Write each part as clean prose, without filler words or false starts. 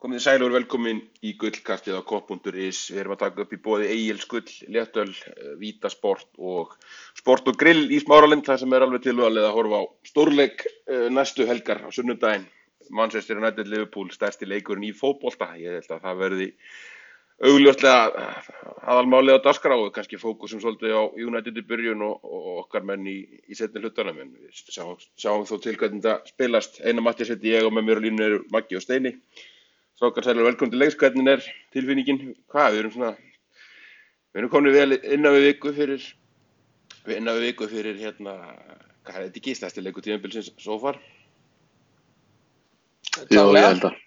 Komið þið sæl og velkomin í gullkastið á kopp.is. Við erum að taka upp í boði Egils Gull, Léttöl, Vítasport og Sport og Grill í Smáralind, þar sem alveg tilvalið að horfa á stórleik næstu helgar á sunnudaginn. Manchester United Liverpool, stærsti leikurinn í fótbolta. Ég held að það verði augljóslega aðalmálið á dagskrá og kannski fókusum svolítið á United í byrjun og okkar menn í seinni hlutanum. En við sjáum þó til hvernig það spilast. Einar Matti seti ég og með mér á línu eru Maggi og Steini. Strákar, sælir og velkomin til leiks, hvernig tilfinningin? Við erum komin vel innan við viku fyrir hvað þetta ekki, stærsti leikur tímabilsins so far? Já, ég held að.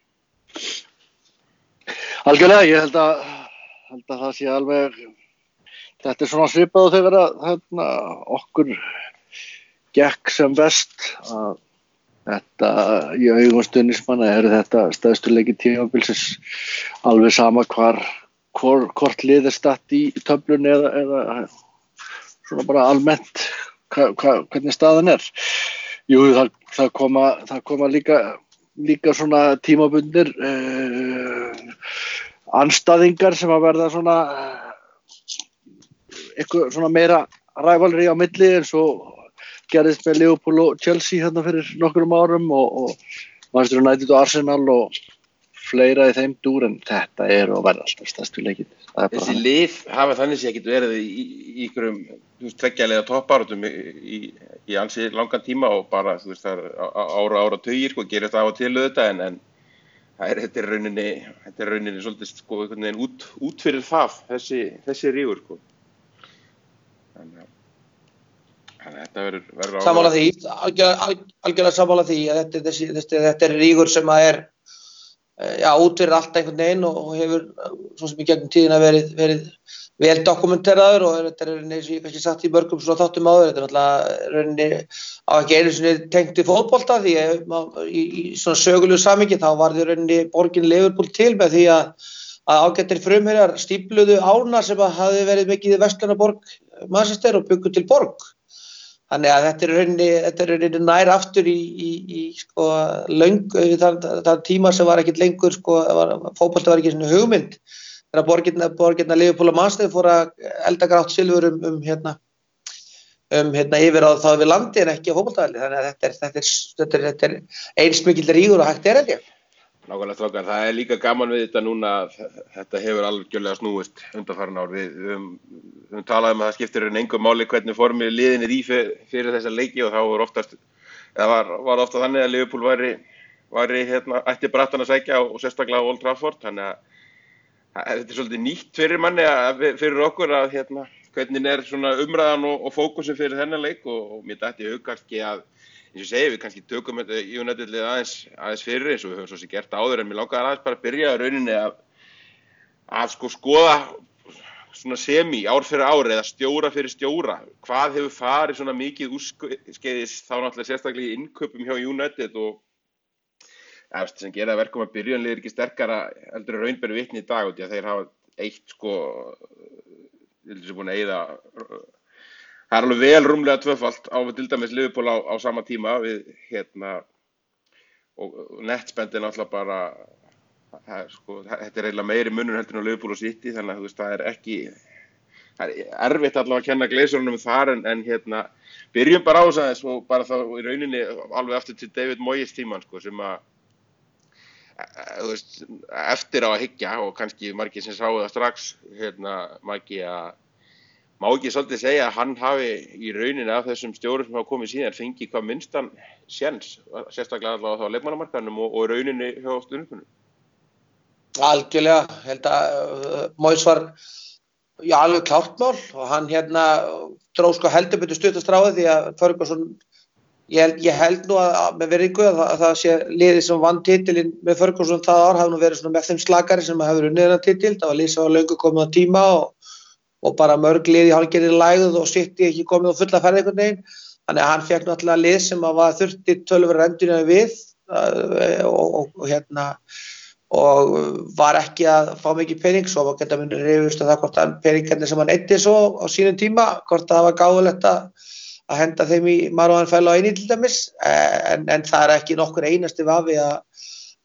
Algjörlega, ég held að það sé alveg, þetta svona svipað og þegar okkur gekk sem best að þetta í augum stuðningsmanna þetta stærstu leiki tímabilsins, alveg sama hvort lið statt í töflunni eða svona bara almennt hvernig staðan Jú, það koma líka svona tímabundir andstæðingar sem að verða svona eitthvað svona meira rivalry á milli eins og gerðist með Liverpool og Chelsea hérna fyrir nokkrum árum og Manchester United og Arsenal og fleira í þeim dúr, en þetta og verða alltaf stærstu leikir. Þessi lið hafa þannig sé ekkert verið í einhverjum tveggjalega toppbaráttum í ansi langan tíma og bara það er áratugir gerir þetta af og til auðvitað en þetta er rauninni svolítið einhvern veginn út fyrir það þessi rígur Þannig að þetta verður sammála því, algjörlega sammála því að þetta rígur sem að út fyrir allt einhvern veginn og hefur svo sem í gegnum tíðina verið vel dokumenteraður og þetta eins og ég kannski sagt í mörgum svona þáttum áður, þetta náttúrulega rauninni á ekki einu sinni tengt við fótbolta því í svona sögulegu samhengi þá var því rauninni borgin Liverpool til með því að ágættir frumherjar stífluðu ána sem að hafi verið mikið verslunarborg Manchester og byggu til borg. Þannig að þetta er rauninni nær aftur í þann tíma sem var ekkert lengur, fótbolti var ekki svona hugmynd. Þegar borgirna Liverpool og Manchester fóru að elda grátt silfur yfir á þá við landi en ekki á fótboltavelli. Þannig að þetta er eins mikill rígur og hægt held ég. Nákvæmlega strákar, það líka gaman við þetta núna að þetta hefur algjörlega snúist undanfarin ár. Við höfum talað að það skiptir engu máli hvernig formið liðin í fyrir þessa leiki og þá var oftast þannig að Liverpool væri ætti brattan að sækja og sérstaklega á Old Trafford. Þannig að þetta svolítið nýtt fyrir manni fyrir okkur að hvernig svona umræðan og fókusin fyrir þennan leik og mér dætti hug kannski að eins og segi, við kannski tökum þetta United-lið aðeins fyrir eins og við höfum svo sem gert áður en mér langaði aðeins bara að byrja að rauninni að skoða svona ár fyrir ár eða stjóra fyrir stjóra. Hvað hefur farið svona mikið úrskeiðis þá náttúrulega sérstaklega í innkaupum hjá United og sem gera verkum að byrjunlið ekki sterkara heldur en raun ber vitni í dag og því að þeir hafa búin að eyða Það alveg vel rúmlega tvöfalt á til dæmis Liverpool á sama tíma við og netspendin náttúrulega bara þetta eiginlega meiri munur heldur en á Liverpool og City þannig að það er erfitt allavega að kenna gleysurnum þar en byrjum bara á þess og bara þá í rauninni alveg aftur til David Moyes tíman sem að eftir á að hyggja og kannski margir sem sáu það strax Maggi að má ekki svolítið segja að hann hafi í rauninni af þessum stjórum sem hafa komið síðan fengið hvað minnstan séns, sérstaklega allavega á leikmannamarkaðnum og rauninni hjá stuðningsmönnum. Algjörlega, held að Moyes var alveg klárt mál og hann dró heldur betur stuttast ráðið því að Ferguson, ég held nú að með virðingu að það sé liðið sem vann titilinn með Ferguson það ár hafi nú verið svona með þeim slakari sem hefur unnið þennan titil, það var lið sem var löngu komið á tíma og bara mörg lið í hálfgerðri lægð og City ekki komið á fulla ferð einhvern veginn. Þannig að hann fékk náttúrulega lið sem var þurfti töluverðar endurnýjanir við og var ekki að fá mikið pening svo var geta munið rifust að það hvort peningarnir sem hann eyddi svo á sínum tíma hvort það var gáfulegt að henda þeim í Marouane Fellaini til dæmis en það ekki nokkur einasti vafi að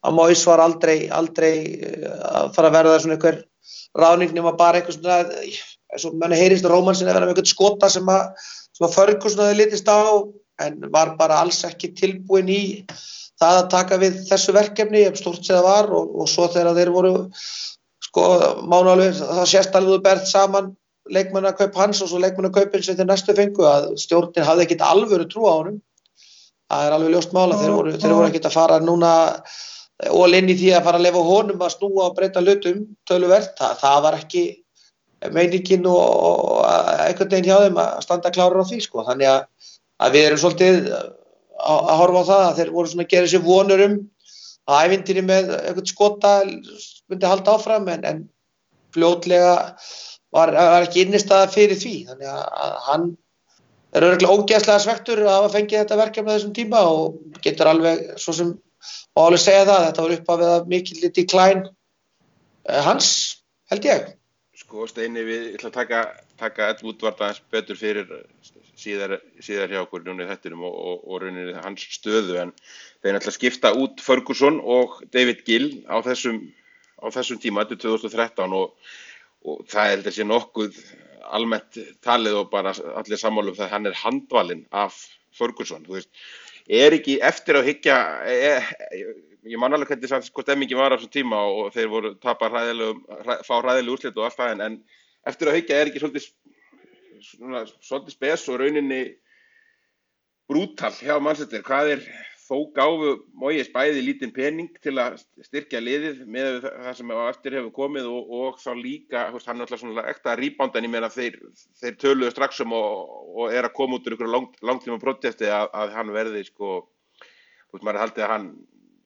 að Moyes var aldrei að fara að verða svona einhver ráðning nema bara einhver svona, eins og manni heyrist rómansin að vera með einhvern skota sem að Ferguson hafði litist á, en var bara alls ekki tilbúin í það að taka við þessu verkefni, stórt sem það var, og svo þegar þeir voru, sko, mánuðalveg, það sést alveg þú bert saman leikmannakaup hans og svo leikmannakaupin sem þeir næstu fengu, að stjórnin hafði ekkert alvöru trú á honum. Það er alveg ljóst mála, þeir voru ekkert að fara núna all inn í því að fara að leyfa honum að snúa og breyta hlutum töluvert. Það var ekki meiningin og einhvern veginn hjá þeim að standa klárir á því, sko. Þannig að við erum svolítið að horfa á það að þeir voru svona að gera sér vonur að ævintýri með einhvern skota myndi halda áfram, en fljótlega var ekki innistæða fyrir því. Þannig að hann er örugglega ógeðslega svektur að hafa fengið þetta verkefni á þessum tíma og getur alveg, svo sem má alveg segja það, þetta var upphafið að mikill decline hans, held ég. Sko, Steini, við ætlum að taka Ed Woodward aðeins betur fyrir síðar hjá okkur núna í þættinum og rauninni hans stöðu, en þeir ætla að skipta út Ferguson og David Gill á þessum tíma, þetta er 2013, og það heldur sé nokkuð almennt talið og bara allir sammála það að hann er handvalinn af Ferguson. Þú veist, er ekki eftir að hyggja, ég man alveg hvernig sko stemmingin var á þessum tíma og þeir voru fá hræðileg úrslit og allt það, en eftir að hyggja er ekki svolítið spes og rauninni brútal hjá Manchester. Hvað er þó gáfu Moyes bæði lítinn pening til að styrkja liðið með það sem á eftir hefur komið og þá líka, hann er alltaf svona ekta rebound, en ég meina þeir töluðu strax og er að koma út úr einhverju langtíma protesti að hann verði, sko, maður haldið að hann,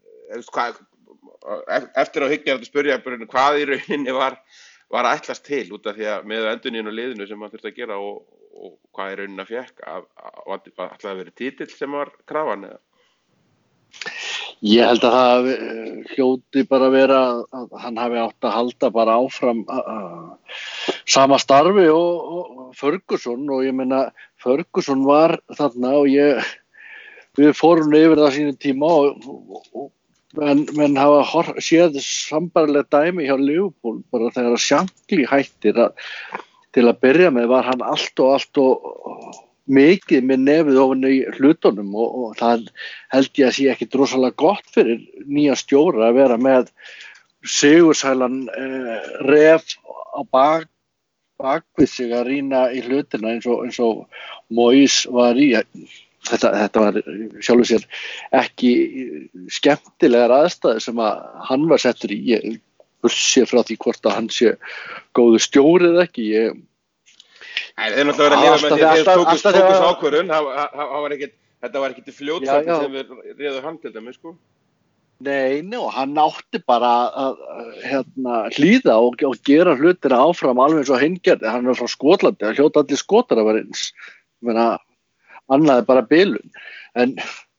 eftir að hyggja að spyrja hvað í rauninni var að ætlast til, út af því að með endurnýjun og liðinu sem hann þurfti að gera og hvað í rauninni að fékk, ætlaði að vera titill sem var krafan eða? Ég held að það hljóti bara vera að hann hafi átt að halda bara áfram sama starfi og Ferguson, og ég meina Ferguson var þarna og við fórum yfir það sínum tíma og menn hafa séð sambærileg dæmi hjá Liverpool, bara þegar Shankly hættir til að byrja með var hann allt og mikið með nefið ofan í hlutunum og það held ég að sé ekki rosalega gott fyrir nýja stjóra að vera með sigursælan ref á bakvið sig að rýna í hlutina eins og Moyes var í. Þetta var sjálfur sér ekki skemmtilegar aðstæður sem að hann var settur í. Ég bursi frá því hvort að hann sé góður stjóri eða ekki. Þeir náttúrulega verið að lifa með því að þeir tókust ákvörðun, þetta var ekki til fljótfætti sem við réðu hann til dæmis, sko. Nei, og hann átti bara að hlýða og gera hlutina áfram alveg eins og hinn gerði. Hann var frá Skotlandi, það hljóta allir Skotar að vera eins. Ég meina, annað er bara bilun. En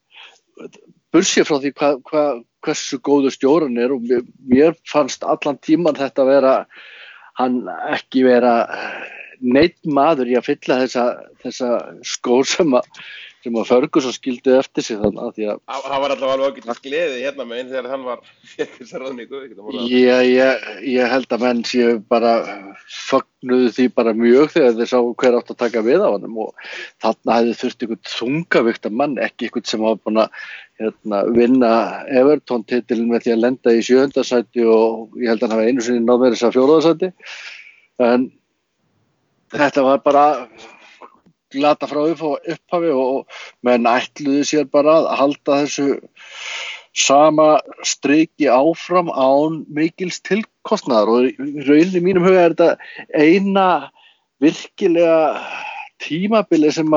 bursi frá því hversu góður stjóran er, og mér fannst allan tíman þetta vera, hann ekki vera neitt maður í að fylla þessa skór sem að Ferguson skildi eftir sig þannig að því að hann var allavega ágætis gleði hérna meginn þegar hann var fyrir þessa ráðningu. Ég held að menn séu bara fögnuðu því bara mjög þegar þeir sá hver átt að taka við á honum, og þarna hefði þurft einhvern þungavíkta mann, ekki einhvern sem var búin að vinna Everton titilin með því að lenda í 7. sæti og ég held að hann hafi einu sinni náð með þess að 4. sæti, en þetta var bara glata frá upphafi og menn ætluðu sér bara að halda þessu sama striki áfram án mikils tilkostnaðar, og í rauninni mínum huga er þetta eina virkilega tímabili sem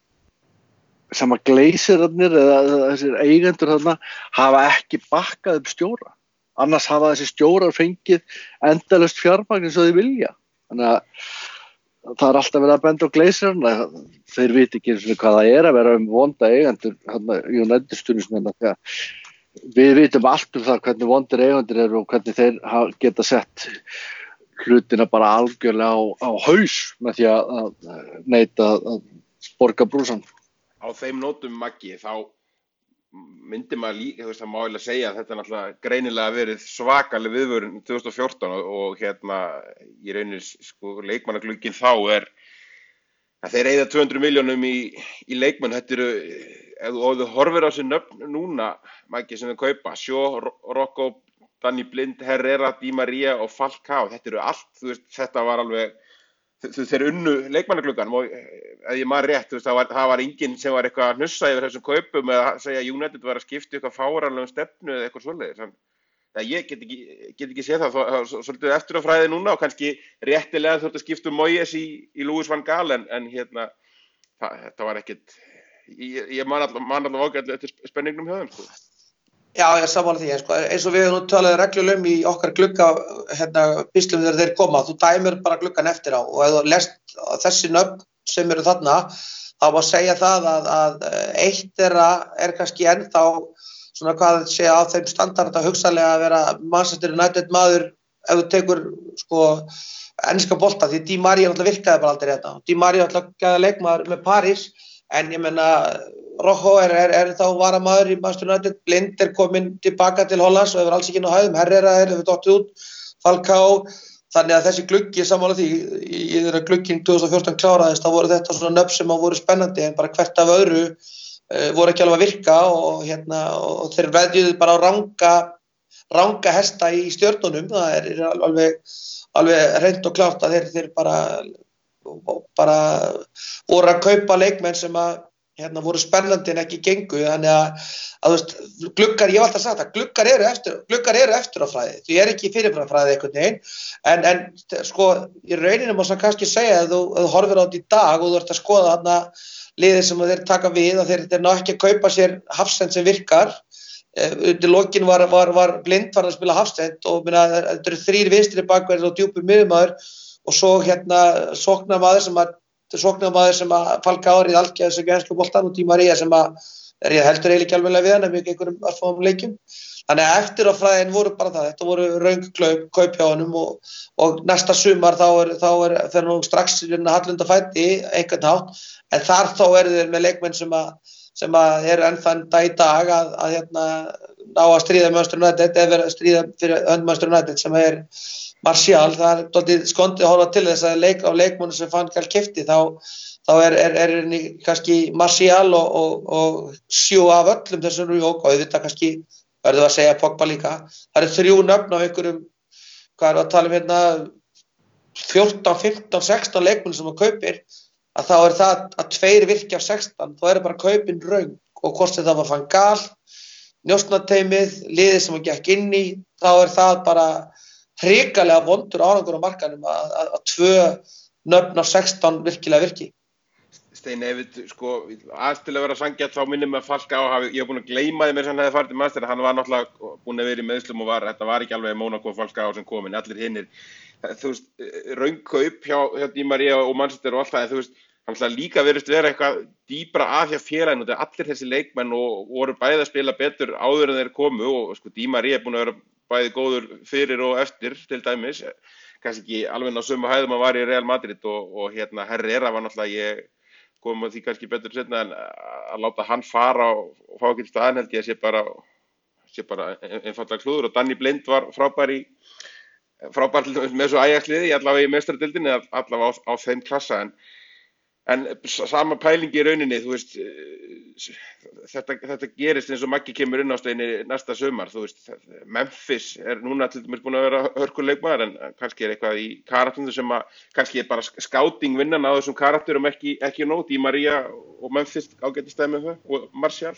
að Glazerarnir eða þessir eigendur þarna hafa ekki bakkað upp stjóra, annars hafa þessi stjórar fengið endalaust fjármagn eins og þeir vilja. Þannig að það er alltaf verið að benda á Glazerarna, þeir viti ekki eins og hvað það er að vera vonda eigendur United-stuðningsmenn, þegar við vitum allt það hvernig vondir eigendur eru og hvernig þeir geta sett hlutina bara algjörlega á haus með því að neita að borga brúsan. Á þeim nótum, Maggi, þá myndi maður líka, það má eiginlega segja að þetta náttúrulega greinilega verið svakaleg viðvörun 2014 og í rauninni sko leikmannaglugginn þá að þeir eyða 200 milljónum í leikmenn. Þetta eru, ef þú horfir á þessi nöfn núna, Maggi, sem þau kaupa, Shaw, Rocco, Danny Blind, Herrera, Di Maria og Falcao, þetta eru allt, þetta var alveg, þeir unnu leikmannagluggan og ef ég maður rétt, það var enginn sem var eitthvað að hnussa yfir þessum kaupum eða að segja að United var að skipta eitthvað fáránlegum stefnu eða eitthvað svoleiðis. Ég get ekki séð það, svolítið eftir á fræði núna og kannski réttilega þurfti að skipta Moyes í Louis van Gaal en þetta var ekkert, ég man allavega ágætlega eftir spenningnum hjá þeim, sko. Já, ég sammála því, sko, eins og við nú talaði reglulega í okkar glugga pislum þegar þeir koma, þú dæmir bara gluggan eftir á og ef þú lest þessi nöfn sem eru þarna, þá má segja það að eitt þeirra kannski ennþá svona hvað segja á þeim standard að hugsanlega að vera Manchester United maður ef þú tekur sko enska bolta, því Di Maria náttúrulega virkaði bara aldrei þetta. Di Maria náttúrulega gæði leikmaður með París, en ég meina Rojo þá varamaður í Manchester United, Blind komin tilbaka til Hollands og hefur alls ekki ná hæðum, Herrera hefur dottið út, Falcao, þannig að þessi gluggi sammála því, í þeirra glugginn 2014 kláraðist, þá voru þetta svona nöfn sem voru spennandi, en bara hvert af öðru voru ekki alveg að virka og þeir veðjuðu bara á ranga hesta í stjörnunum, það er alveg hreint og klárt að þeir bara voru að kaupa leikmenn sem að voru spennandi en ekki gengu, þannig að gluggar, ég hef alltaf sagt að gluggar eru eftir á fræði, því ekki fyrirframfræði einhvern veginn, en sko í rauninu má það kannski segja að þú horfir á þetta í dag og þú ert að skoða þarna liðið sem þeir taka við, að þeir ná ekki að kaupa sér hafsend sem virkar. Undir lokin var Blind var að spila hafsend og þetta eru 3 vinstri bakverðir og djúpur miðjumaður og svo sóknarmaður sem að Falcao í algjörðu sem gænslu boltan og Di Maria sem að heldur eiginlega ekki alveg við hann ef ekki einhverjum örfáum leikjum. Þannig að eftir á fræðin voru bara það, þetta voru röng kaup hjá honum og næsta sumar þá fer nú strax hallunda fæti einhvern hátt, en þar þá eru þeir með leikmenn sem að eru enn þann dag í dag að ná að stríða Manchester United eða vera að stríða fyrir Manchester United sem er Martial. Það er dálítið skondið að horfa til þess að leikmönnum sem Van Gaal keypti þá er kannski Martial og sjó af öllum þessum og auðvitað kannski verður að segja Pogba líka. Það eru 3 nöfn af einhverjum, hvað erum við að tala um 14, 15, 16 leikmenn sem að kaupir, að þá er það að 2 virki af 16, þá eru bara kaupin röng og hvort þetta var Van Gaal, njósnateymið, liðið sem að gekk inn í, þá er það bara hrikalega vondur árangur á markanum að 2 nöfn af 16 virkilega virki. Steini, sko, aðeins til að vera sanngjarn þá minnir mig að Falcao ég hef búin að gleyma því með þess að hann hefði farið til Manchester, hann var náttúrulega búin að vera í meiðslum og þetta var ekki alveg Monaco Falcao sem kom, en allir hinnir, raunkaup hjá Di Maria og Manchester og allt það, en hann ætlaði líka verið vera eitthvað dýpra að hjá félaginu, þetta allir þessi leikmenn og voru bæði að spila betur áður en þeir komu og sko Di Maria er búin að vera bæði góður fyrir og eftir til dæmis, kannski ekki alveg á sömu hæðum að var í Real Madrid og Herrera var náttúrulega komum að því kannski betur setna en að láta hann fara og fá ekki staðan held ég að sé bara einfallega klúður og Danny Blind var frábær með svo Ajax-liði, allavega í meistaradildinni, allavega á þeim klassa en sama pæling í rauninni, þú veist, þetta gerist eins og Maggi kemur inn á Steini næsta sumar, þú veist, Memphis núna til dæmis búin að vera hörkuleikmaður en kannski eitthvað í karakterum sem að kannski bara scouting vinnan á þessum karakterum ekki nóg, Di Maria og Memphis ágætist dæmi með það og Martial.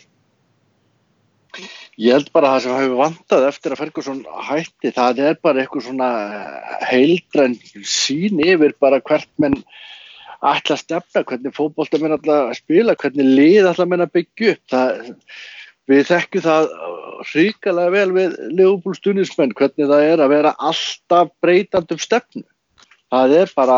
Ég held bara að það sem hefur vantað eftir að Ferguson hætti, það bara eitthvað svona heildræn sýn yfir bara hvert menn ætla að stefna, hvernig fótbolta menn ætla að spila, hvernig lið ætla menn að byggja upp. Við þekkjum það hrikalega vel við Liverpool stuðningsmenn, hvernig það að vera alltaf breytandi stefnu. Það bara,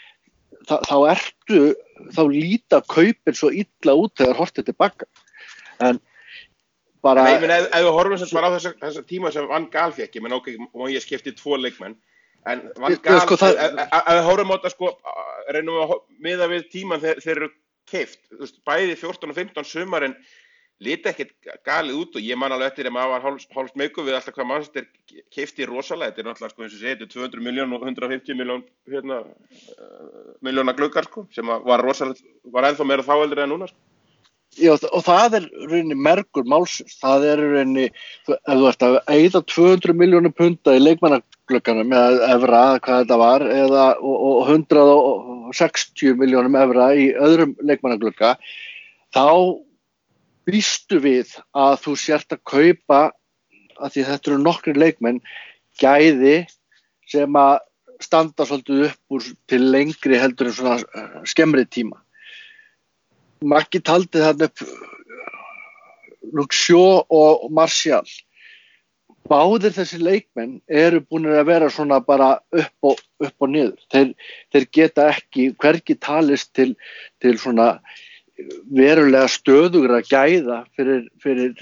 þá líta kaupin svo illa út þegar hortið tilbaka. En bara... Nei, ef við horfum sem bara á þessa tíma sem Van Gaal fékk, ég menn og ég skipti 2 leikmenn, en Van Gaal, að við horfum á þetta sko, reynum við að miða við tíman þeir eru keypt, bæði 14 og 15 sumarinn, liti ekkert galið út og ég man alveg eftir að maður var hálf smeykur við alltaf hvað Manchester keypti rosalega. Þetta náttúrulega sko eins og segir, 200 milljón og 150 milljón miljóna gluggar sko, sem var rosalega, var ennþá meira þá heldur en núna sko. Já, og það rauninni mergur málsins. Það rauninni, ef þú ert að eyða 200 milljónum punda í leikmannaglugganum með evra, hvað þetta var, og 160 milljónum evra í öðrum leikmannaglugga, þá býstu við að þú sért að kaupa, að því þetta eru nokkrir leikmenn, gæði sem að standa svolítið upp úr til lengri heldur en svona skemmri tíma. Maggi taldi þarna upp Luke Shaw og Martial. Báðir þessi leikmenn eru búinir að vera svona bara upp og niður. Þeir geta ekki hvergi talist til svona verulega stöðugra gæða fyrir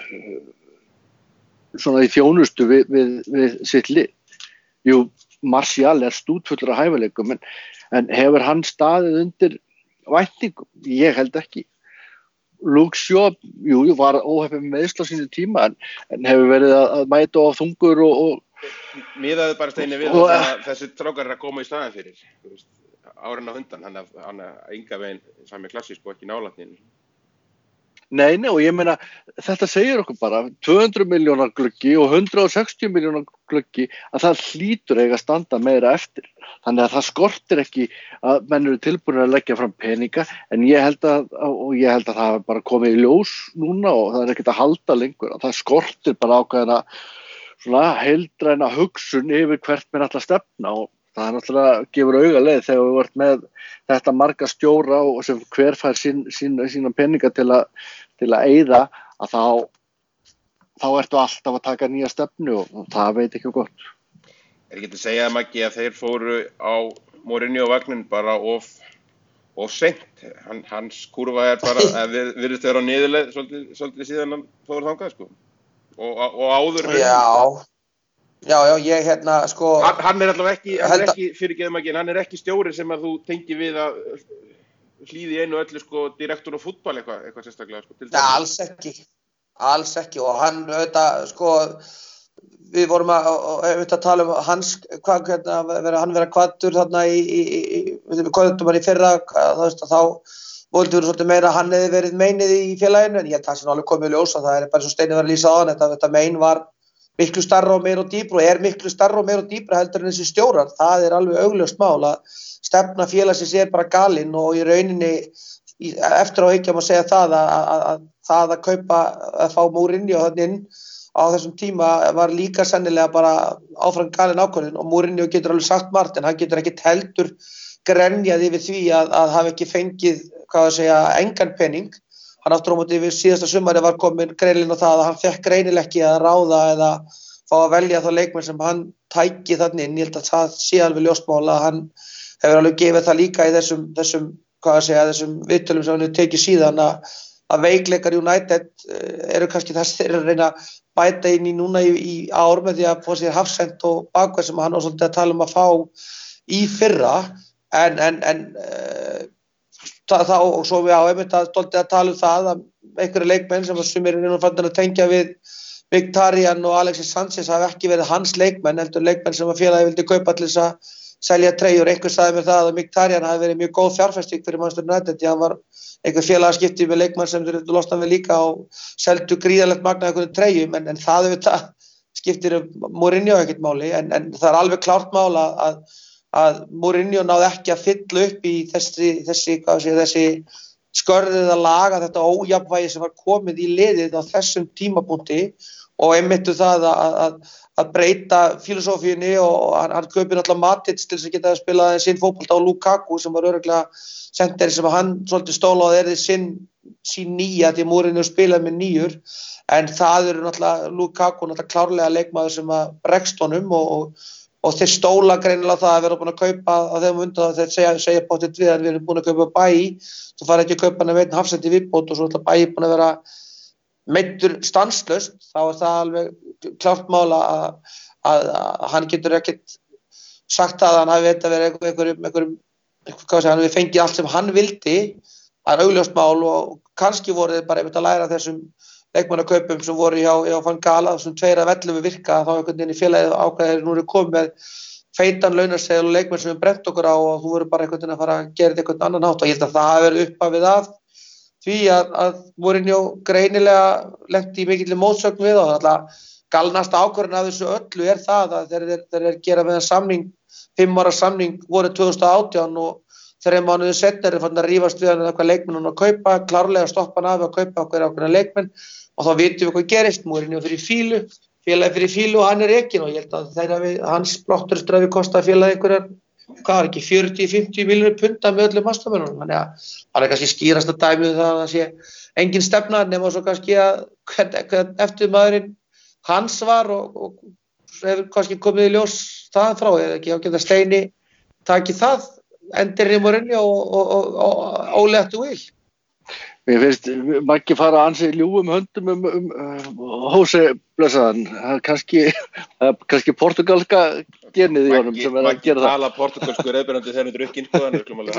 svona í þjónustu við sitt lið. Jú, Martial stútfullur af hæfileikum en hefur hann staðið undir væntingum? Ég held ekki. Luke Shaw, var óheppinn með meiðsl á sínu tíma en hefur verið að mæta á þungur og miðaði bara steini við að þessi strákar að koma í staðinn fyrir árin á hundan, hann enga veginn sami klassísk og ekki nálætnin. Nei, og ég meina, þetta segir okkur bara 200 milljónar gluggi og 160 milljónar gluggi að það hlýtur eiga að standa meira eftir. Þannig að það skortir ekki að menn eru tilbúinir að leggja fram peninga, en ég held að það hafi bara komið í ljós núna og það ekkert að halda lengur. Að það skortir bara ákveðina svona heildræna hugsun yfir hvert menn ætla að stefna og það náttúrulega gefur auga leið þegar við vart með þetta marga stjóra og sem hver fær sína peninga til að eyða að þá ertu alltaf að taka nýja stefnu og það veit ekki gott. Ekki að segja Maggi að þeir fóru á Mourinho vagnin bara of seint. Hans kurva bara, virðist vera á niðurleið svolítið síðan hann fór þangað sko. Og áður. Já, ég sko... Hann allavega ekki fyrirgeðu Maggi, en hann ekki stjóri sem að þú tengi við að hlýði einu öllu sko direktor og fútbol eitthvað sérstaklega sko. Alls ekki og hann auðvitað sko við vorum að tala hans hann vera kvaddur þarna við kvöldum hann í fyrra þá voldum við svolítið meira að hann hefði verið meinið í félaginu en ég það sem alveg komið í ljós að það bara svo Steini var að lýsa á hann þetta mein var miklu starra og meira og dýpra og miklu starra og meira og dýpra heldur en þessi stjórar. Það alveg augljóst mál að stefna félagsins bara galinn og í rauninni eftir á hyggja má segja það að það að kaupa að fá Mourinho þarna inn á þessum tíma var líka sennilega bara áfram galinn ákvörðun og Mourinho getur alveg sagt margt en hann getur ekki heldur grenjað yfir því að hafa ekki fengið engan pening. Hann aftur á móti við síðasta sumari var komin greinlega á það að hann fekk greinilega ekki að ráða eða fá að velja þá leikmenn sem hann tæki þarna inn. Ég held að það sé alveg ljóst mál að hann hefur alveg gefið það líka í þessum viðtölum sem hann hefur tekið síðan að veikleikar United eru kannski þess þeir að reyna að bæta inn í núna í ár með því að fá sér Hafsend og bakverð sem hann var svolítið að tala um að fá í fyrra en og svo við einmitt stoltið að tala um það að einhverju leikmenn sem sumir eru fannin að tengja við Mkhitaryan og Alexis Sanchez hafi ekki verið hans leikmenn heldur leikmenn sem að félagið vildi kaupa til þess að selja treyjur. Einhver sagði mér það að Mkhitaryan hafi verið mjög góð fjárfesting fyrir Manchester United því hann var einhver félagaskipti með leikmenn sem þeir losna við líka og seldu gríðarlegt magna einhverjum treyjum en það auðvitað skiptir Mourinho ekkert máli en það alveg klárt mál að Mourinho náði ekki að fylla upp í þessi skörðið að laga þetta ójafnvægi sem var komið í liðið á þessum tímapunkti og einmittu það að breyta filosófíunni og hann kaupir náttúrulega Matic til þess að geta að spila sinn fótbolta á Lukaku sem var örugglega senteri sem hann svolítið stóla á sín nýja því að Mourinho spilaði með nýjur en það eru náttúrulega Lukaku náttúrulega klárlega leikmaður sem að bregst honum og þeir stóla greinilega það að vera búin að kaupa á þeim undan þeir segja bóttið við að við erum búin að kaupa Bæi þú fara ekki að kaupa hann að Hafsend í viðbót og svo ætla Bæi búin að vera meiddur stanslaust þá það alveg klárt mál að hann getur ekkert sagt að hann hafi þetta verið einhverjum hann hafi fengið allt sem hann vildi það augljóst mál og kannski voru þeir bara einmitt að læra þessum leikmannakaupum sem voru hjá Van Gaal, þessum 2 af 11 virka, þá einhvern veginn í félagið ákveðið nú komið með feitan launaseðil og leikmenn sem við brent okkur á og þú voru bara einhvern veginn að fara að gera þetta einhvern annan hátt og ég held að það hafi verið upphafið af því að Mourinho greinilega lenti í mikilli mótsögn við og alltaf galnasta ákvörðun af þessu öllu það að þeir gera með samning 5 ára samning voru 2018 og 3 mánuði seinna er fann að rífast við hann eitthvað leikmenn að kaupa, klárlega stoppa hann af að kaupa okkur leikmenn og þá vitum við hvað gerist, Mourinho fyrir fílu, félagi fyrir fílu og hann er ekinn og ég held að þeir hafi, hans blotturströfi kostaði félagi einhverjar, hvað var ekki, 40-50 milljónir punda með öllum aðstofnunum, þannig að það er kannski skýrasta dæmið það að sé engin stefna nema svo kannski að hvern eftir maðurinn hans var og hefur kannski komið í ljós það frá, eða ekki á geta Steini takið það endir í Mourinho og Ole ættu vil. Mér finnst Maggi fara ansi ljúfum höndum Jose blessaðan, kannski portugalska genið í honum sem að gera það. Maggi tala portugalsku reyðbyrjandi þegar hann drukkinn sko.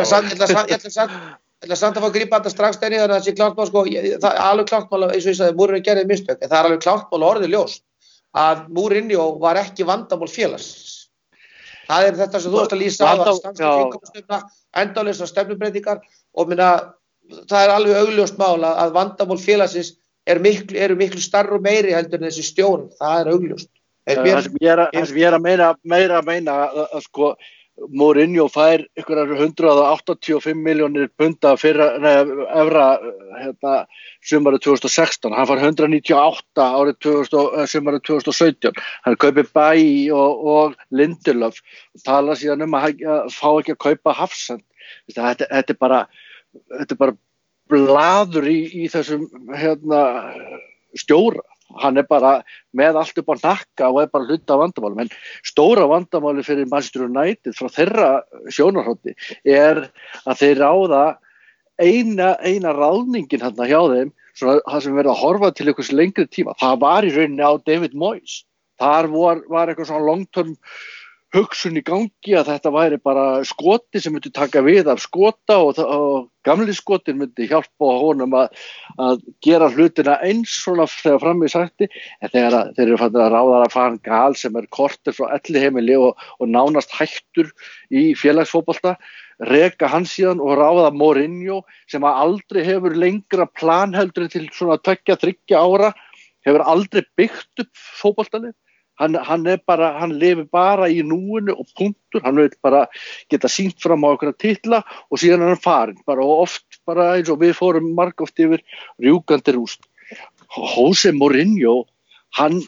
Ég ætla samt að fá að grípa þetta strax Steini þannig að það sé klárt mál sko, það er alveg klárt mál eins og ég sagði Mourinho gerði mistök en það er alveg klárt mál orðið ljóst að Mourinho var ekki vandamál félags. Það er þetta sem þú ert að lýsa að stanska kringumstefna, endalausar stefnubreytingar og minna það er alveg augljóst mál að vandamál félagsins eru miklu stærri og meiri heldur en þessi stjórn, það er augljóst. Það sem ég er að meina að sko Mourinho fær ykkur 185 milljónir punda evra sumarið 2016, hann fær 198 sumarið 2017, hann kaupir Bailly og Lindelöf og tala síðan að fá ekki að kaupa Hafsend, þetta er bara blaður í þessum stjóra. Hann er bara með allt upp á hnakka og er bara hluti af vandamálum en stóra vandamáli fyrir Manchester United frá þeirra sjónarhótti er að þeir ráða eina ráðningin hérna hjá þeim svona það sem verið að horfa til einhvers lengri tíma það var í rauninni á David Moyes þar var eitthvað svona long term hugsun í gangi að þetta væri bara skoti sem myndi taka við af skota og gamli skotin myndi hjálpa honum að gera hlutina eins svona þegar fram í sætti en þegar þeir eru fannir að ráða að Van Gaal sem er korter frá elliheimili og nánast hættur í félagsfótbolta reka hann síðan og ráða Mourinho sem að aldrei hefur lengra plan heldur til svona 2-3 ára hefur aldrei byggt upp fótboltalið Hann lifir bara í núinu og punktur, hann vil bara geta sýnt fram á einhverja titla og síðan er hann farin, bara og oft bara eins og við fórum margoft yfir rjúkandi rúst. Jose Mourinho, hann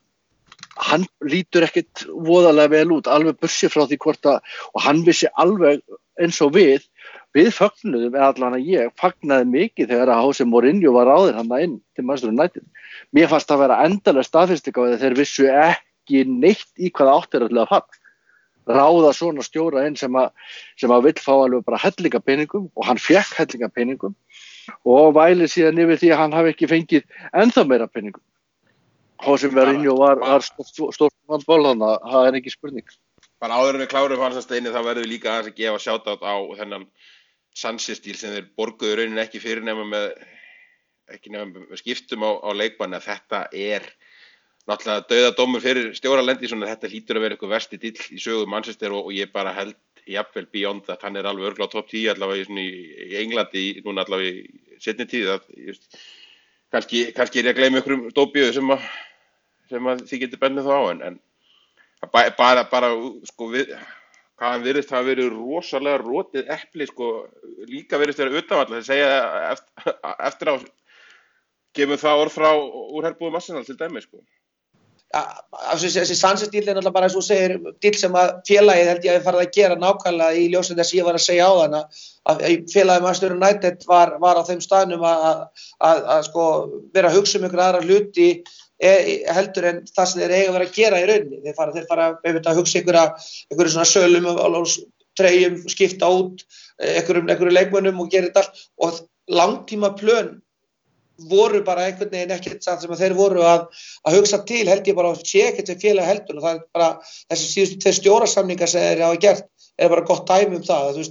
lítur ekkert voðalega vel út, alveg bursi frá því hvort og hann vissi alveg eins og við fögnuðum, eða allan að ég fagnaði mikið þegar að Jose Mourinho var ráðinn hann inn til Manchester United. Mér fannst það vera endalega staðfesting á því þeir vissu ekki neitt í hvaða átt að fara. Ráða svona stjóra inn sem að vill fá alveg bara hellingapeningum og hann fékk hellingapeningum og vælir síðan yfir því að hann hafi ekki fengið ennþá meira peningum. Jose Mourinho var stórt vandból þannig að það er ekki spurning. Bara áður en við klárum hans að Steini þá verðum við líka aðeins að gefa shoutout á þennan Sanchez-stíl sem þeir borguðu raunin ekki fyrir nema með skiptum á leikmanni að þetta er náttúrulega dauðadómur fyrir stjóralendi svona þetta hlýtur að vera eitthvað versti díll í sögu Manchester og ég bara held jafnvel beyond that hann er alveg örugglega á topp 10 allavega í Englandi núna allavega í seinni tíð að kannski er ég að gleyma einhverjum dópíu sem að þið getur bennið þá á en bara sko við hvað hann virðist hafa verið rosalega rotið epli sko líka virðist vera utanvallar þeir segja eftir á gefum það orð frá úr herbúðum Arsenal til dæmi sko. Ja, þessi Sanchez-díll er náttúrulega bara eins og segir díll sem að félagið held ég að farið að gera nákvæmlega í ljósið þess ég var að segja á þann að félagið Manchester United var á þeim staðnum að sko vera að hugsa einhverja aðra hluti heldur en það sem þeir eiga að vera að gera í rauninni. Þeir fara að hugsa einhverju svona sölum og treyjum, skipta út einhverju leikmönnum og gera þetta allt og langtíma plön voru bara einhvern veginn ekkert satt sem að þeir voru að hugsa til held ég bara að sé ekkert við félag heldur og það er bara þessi síðustu 2 stjórasamningar sem þeir hafa gert er bara gott dæmi það þú veist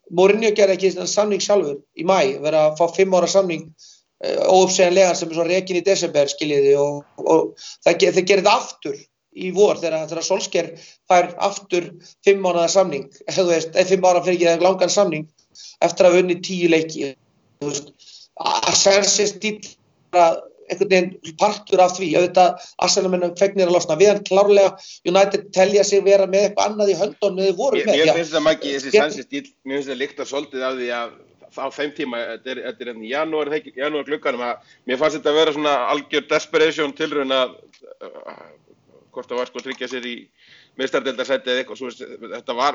Mourinho gerði ekki þennan samning sjálfur í maí, vera að fá 5 ára samning óuppsegjanlegan sem svo rekin í desember skiljiði og þeir gerir þetta aftur í vor þegar Solskjær fær aftur 5 mánaða samning, þú veist, 5 ára fyrir ekki langan samning eftir að vunni 10 leiki, þú veist, að sensi stíl einhvern veginn partur af því, auðvitað Arsenal-menn fegnir að losna, við hann klárlega United telja sig vera með eitthvað annað í höndunum með þið voru með. Mér finnst það Maggi, þessi sensi stíl, mér finnst það líkta svolítið af því að á þeim tíma, þetta er janúar glugganum, mér fannst þetta að vera svona algjör desperation tilraun að hvort það var sko að tryggja sér í meistaradeildarsæti eða eitthvað, svo þetta var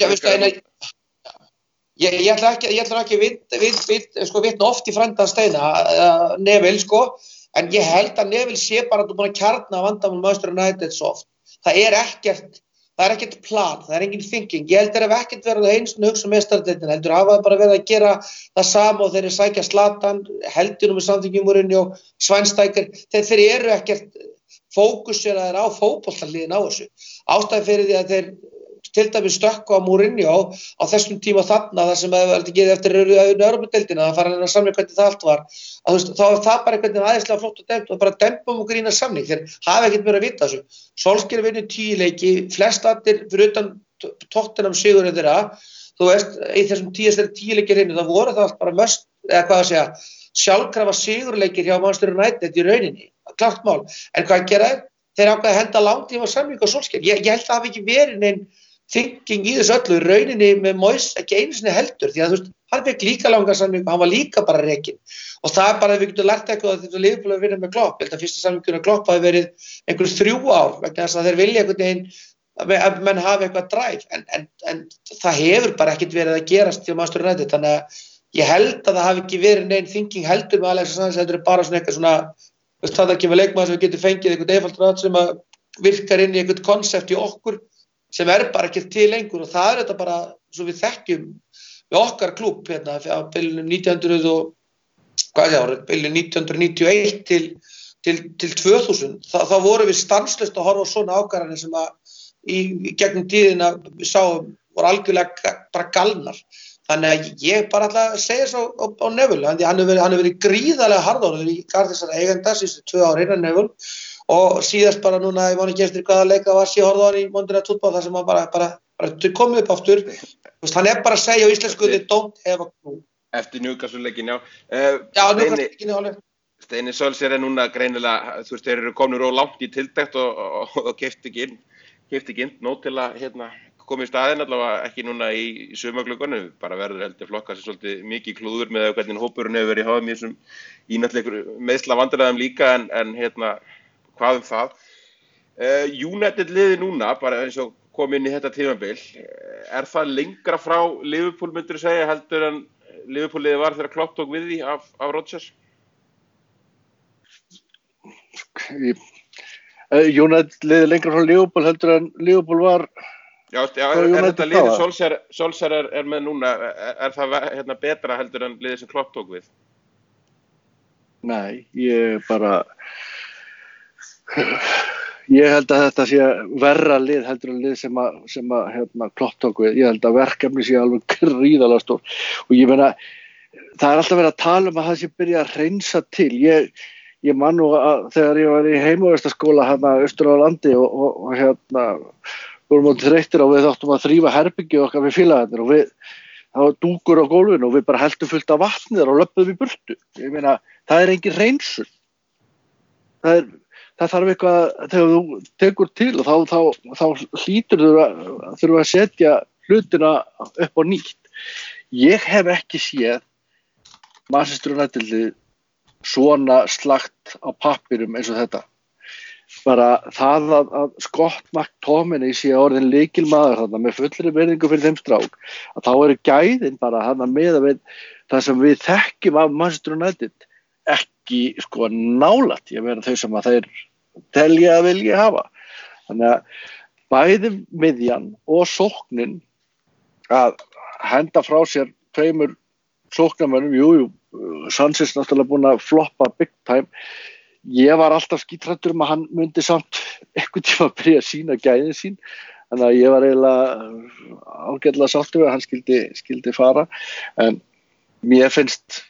Ég ætla ekki vitna oft í frændan Steina Neville sko, en ég held að Neville sé bara að þú búin að kjarna vandamál Manchester United svo oft. Það er ekkert plan, það er engin thinking. Ég held að ef ekkert verið eins og hugsa meistaradeildina, heldur hafa bara verið að gera það sama og þeir sækja Zlatan, heldjunum með samþykjum Mourinho, Schweinsteiger, þeir eru ekkert fókuseraðir á fótboltaliðin á þessu. Ástæðan fyrir því að þeir til dæmis stökku á Mourinho á þessum tíma þarna þar sem það var gefið eftir Evrópudeildina að fara að samning hvernig það allt var að, þá var það bara einhvern veginn aðeinslega flott og dempt og bara dempum og grína samning þeir hafa ekkert meira að vita þessu. Solskjær vinnur 10 leiki, flest allir fyrir utan Tottenham sigurinn þeirra, þú veist, í þessum 10 leikir hreinu, það voru það allt bara möst, eða hvað að segja, sjálfkrafa sigurleikir hjá Manchester United í rauninni, klart mál, en hvað gera þeir ákveða að henda langtíma samning á Solskjær. Ég held að það hafi ekki verið neinn thinking í þessu öllu, rauninni með Moyes ekki einu sinni heldur, því að þú veist, hann fekk líka langan samning og hann var líka bara rekinn. Og það er bara að við getum lært eitthvað að þetta Liverpool að vinna með Klopp. Ég held að fyrsta samningurinn Klopp hafi verið einhver 3 ár, vegna þess að þeir vilja einhvern veginn að menn hafi eitthvað drive, en það hefur bara ekkert verið að gerast hjá Manchester United, þannig að ég held að það hafi ekki verið neinn thinking heldur með Alex Sanchez, þetta er bara svona eitthvað svona, það ekki með leikmaður sem við getum fengið einhvern einfaldur sem að virkar inn í einhvern konsept í okkur sem bara ekki til lengur og það þetta bara, svo við þekkjum við okkar klúbb hérna á bilinu 1991 til 2000, þá voru við stanslaust að horfa á svona ákvarðanir sem að í gegnum tíðina við sáum voru algjörlega bara galnar. Þannig að ég bara ætla að segja svo á Neville, hann hefur verið gríðarlega harðorður í garð þessara eigenda síðustu 2 ár innan Neville og síðast bara núna, ég man ekki eftir hvaða leika var sé horfði á hann í Monday Night Football þar sem hann bara komið upp aftur. Hann bara að segja á íslensku they don't have a clue. Eftir Newcastle-leikinn, já. Já, Newcastle-leikinn, já. Steini Solskjær er núna greinilega, þú veist, þeir eru komnir of langt í tildækt og keypti ekki inn, nóg til að koma í staðinn, allavega ekki núna í sumarglugganum, bara verður heldur flokka sér svolítið mikið klúður með hvernig hópurinn hefur verið í HM í þessum náttúrulega meiðsla vandræðum líka en hvað það. United liði núna, bara eins og kom inn í þetta tímabil, er það lengra frá Liverpool myndir segja heldur en Liverpool liði var þegar Klopp tók við því af Rodgers? United liði lengra frá Liverpool heldur en Liverpool var. Já, er þetta liðið Solskjær er með núna, er það betra heldur en liðið sem Klopp tók við? Nei, ég held að þetta sé verra lið heldur en lið sem Klopp tók við. Ég held að verkefni sé alveg gríðarlega stór og ég meina, það er alltaf verið að tala um að það sé byrja að hreinsa til. Ég man nú að þegar ég var í heimavistarskóla austur á landi og vorum á þreyttir og við þáttum að þrífa herbergið okkar við félagarnir og það var dúkur á gólfinu og við bara heldum fullt af vatni þar og löbbuðum í burtu. Ég meina, það er engin hreinsun. Það þarf eitthvað, þegar þú tekur til og þá hlýtur þurfa að setja hlutina upp á nýtt. Ég hef ekki séð Manchester United svona slagt á pappirum eins og þetta. Bara það að Scott McTominay sé orðin lykilmaður þarna með fullri virðingu fyrir þeim strák, að þá eru gæðin bara þarna með það sem við þekkjum af Manchester United ekki nálægt. Ég meina þau sem að þeir telja að vilja hafa. Þannig að bæði miðjan og sóknin að henda frá sér 2 sóknarmönnum, Sanchez náttúrulega búin að floppa big time. Ég var alltaf skítrættur að hann myndi samt einhvern tíma að byrja að sína gæðin sín Þannig að ég var eiginlega ágætlega sáttur við að hann skildi fara. En mér finnst